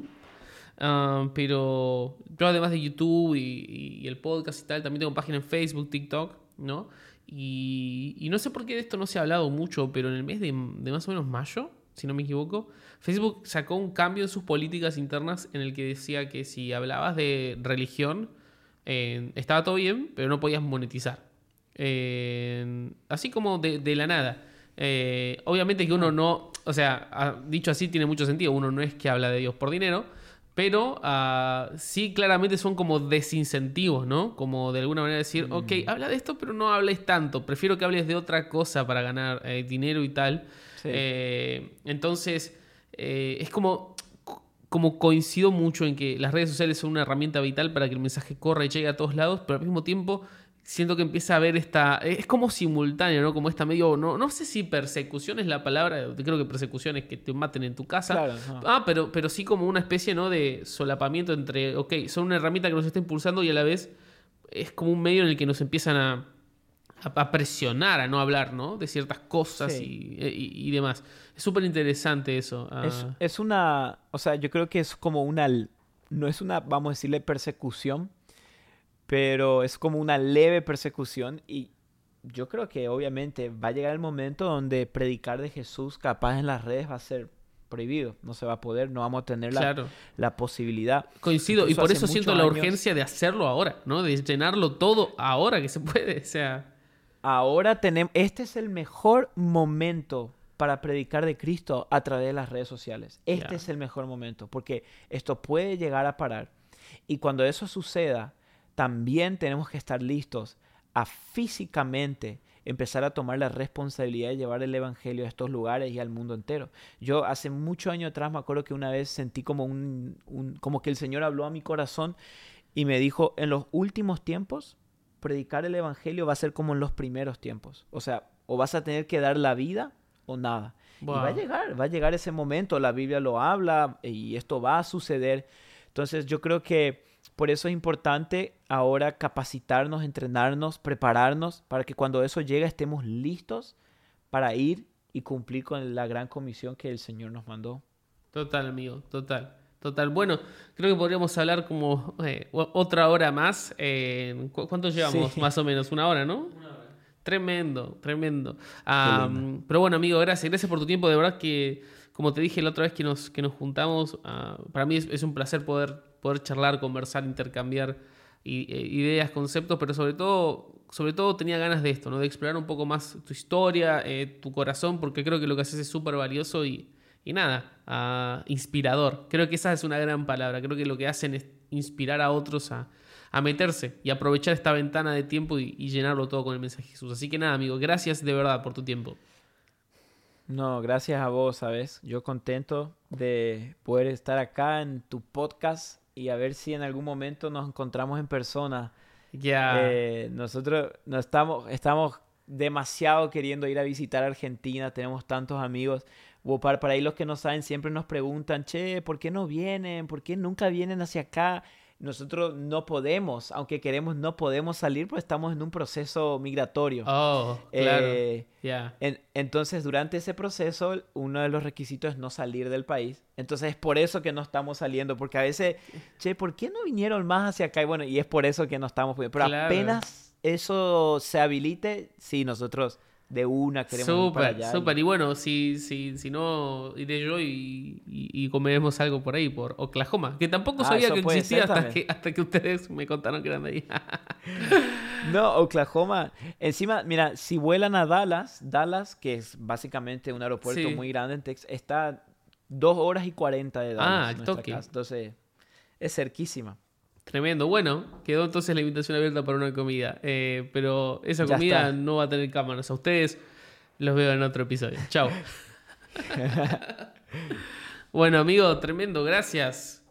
pero yo, además de YouTube y el podcast y tal, también tengo página en Facebook, TikTok, ¿no? Y no sé por qué de esto no se ha hablado mucho, pero en el mes de más o menos mayo, si no me equivoco, Facebook sacó un cambio en sus políticas internas en el que decía que si hablabas de religión, estaba todo bien, pero no podías monetizar. Así como de la nada. Obviamente que uno no... O sea, dicho así tiene mucho sentido. Uno no es que habla de Dios por dinero, pero sí claramente son como desincentivos, ¿no? Como de alguna manera decir, ok, habla de esto, pero no hables tanto. Prefiero que hables de otra cosa para ganar dinero y tal. Sí. Entonces, es como coincido mucho en que las redes sociales son una herramienta vital para que el mensaje corra y llegue a todos lados, pero al mismo tiempo siento que empieza a haber es como simultáneo, ¿no? Como esta medio, no sé si persecución es la palabra, creo que persecución es que te maten en tu casa. Claro, no. Pero sí como una especie, ¿no? De solapamiento entre, ok, son una herramienta que nos está impulsando y a la vez es como un medio en el que nos empiezan a a presionar a no hablar, ¿no? De ciertas cosas Sí. y demás. Es súper interesante eso. Es una, o sea, yo creo que es como una, no es una, vamos a decirle persecución, pero es como una leve persecución y yo creo que obviamente va a llegar el momento donde predicar de Jesús capaz en las redes va a ser prohibido, no se va a poder, no vamos a tener Claro. la posibilidad. Coincido, y Incluso por hace eso siento muchos la años, urgencia de hacerlo ahora, ¿no? De llenarlo todo ahora que se puede. O sea, ahora tenemos, este es el mejor momento para predicar de Cristo a través de las redes sociales. Este ya. es el mejor momento porque esto puede llegar a parar. Y cuando eso suceda, también tenemos que estar listos a físicamente empezar a tomar la responsabilidad de llevar el evangelio a estos lugares y al mundo entero. Yo hace muchos años atrás me acuerdo que una vez sentí como como que el Señor habló a mi corazón y me dijo, en los últimos tiempos, predicar el evangelio va a ser como en los primeros tiempos. O sea, o vas a tener que dar la vida o nada. Y Wow. va a llegar ese momento, la Biblia lo habla y esto va a suceder. Entonces yo creo que por eso es importante ahora capacitarnos, entrenarnos, prepararnos para que cuando eso llegue estemos listos para ir y cumplir con la gran comisión que el Señor nos mandó. Total, amigo, total. Total. Bueno, creo que podríamos hablar como otra hora más. ¿Cuánto llevamos? Sí, Más o menos, una hora, ¿no? Tremendo, tremendo. qué lindo. Pero bueno, amigo, gracias. Gracias por tu tiempo. De verdad que, como te dije la otra vez que nos juntamos, para mí es un placer poder charlar, conversar, intercambiar ideas, conceptos, pero sobre todo tenía ganas de esto, ¿no? De explorar un poco más tu historia, tu corazón, porque creo que lo que haces es súper valioso y nada, inspirador. Creo que esa es una gran palabra. Creo que lo que hacen es inspirar a otros a meterse y aprovechar esta ventana de tiempo y llenarlo todo con el mensaje de Jesús. Así que nada, amigo, gracias de verdad por tu tiempo. No, gracias a vos, ¿sabes? Yo contento de poder estar acá en tu podcast y a ver si en algún momento nos encontramos en persona. Ya, Nosotros no estamos demasiado queriendo ir a visitar Argentina, tenemos tantos amigos. Para ahí los que no saben siempre nos preguntan, che, ¿por qué no vienen? ¿Por qué nunca vienen hacia acá? Nosotros no podemos, aunque queremos, no podemos salir, pues estamos en un proceso migratorio. oh, claro, Eh, ya. entonces, durante ese proceso, uno de los requisitos es no salir del país. Entonces, es por eso que no estamos saliendo, porque a veces, che, ¿por qué no vinieron más hacia acá? Y bueno, y es por eso que no estamos pudiendo. Pero Claro. apenas eso se habilite, sí, nosotros de una queremos ir para Súper, allá. súper. Y bueno, si no, iré yo y comeremos algo por ahí, por Oklahoma. Que tampoco Ah, sabía eso que puede existía ser también. hasta que ustedes me contaron que eran de ahí. No, Oklahoma. Encima, mira, si vuelan a Dallas, que es básicamente un aeropuerto Sí. muy grande en Texas, está 2 horas y 40 de Dallas, El nuestra toque. casa. Entonces, es cerquísima. Tremendo. Bueno, quedó entonces la invitación abierta para una comida. Pero esa Ya comida está. no va a tener cámaras. A ustedes los veo en otro episodio. Chao. Bueno, amigo, tremendo. Gracias.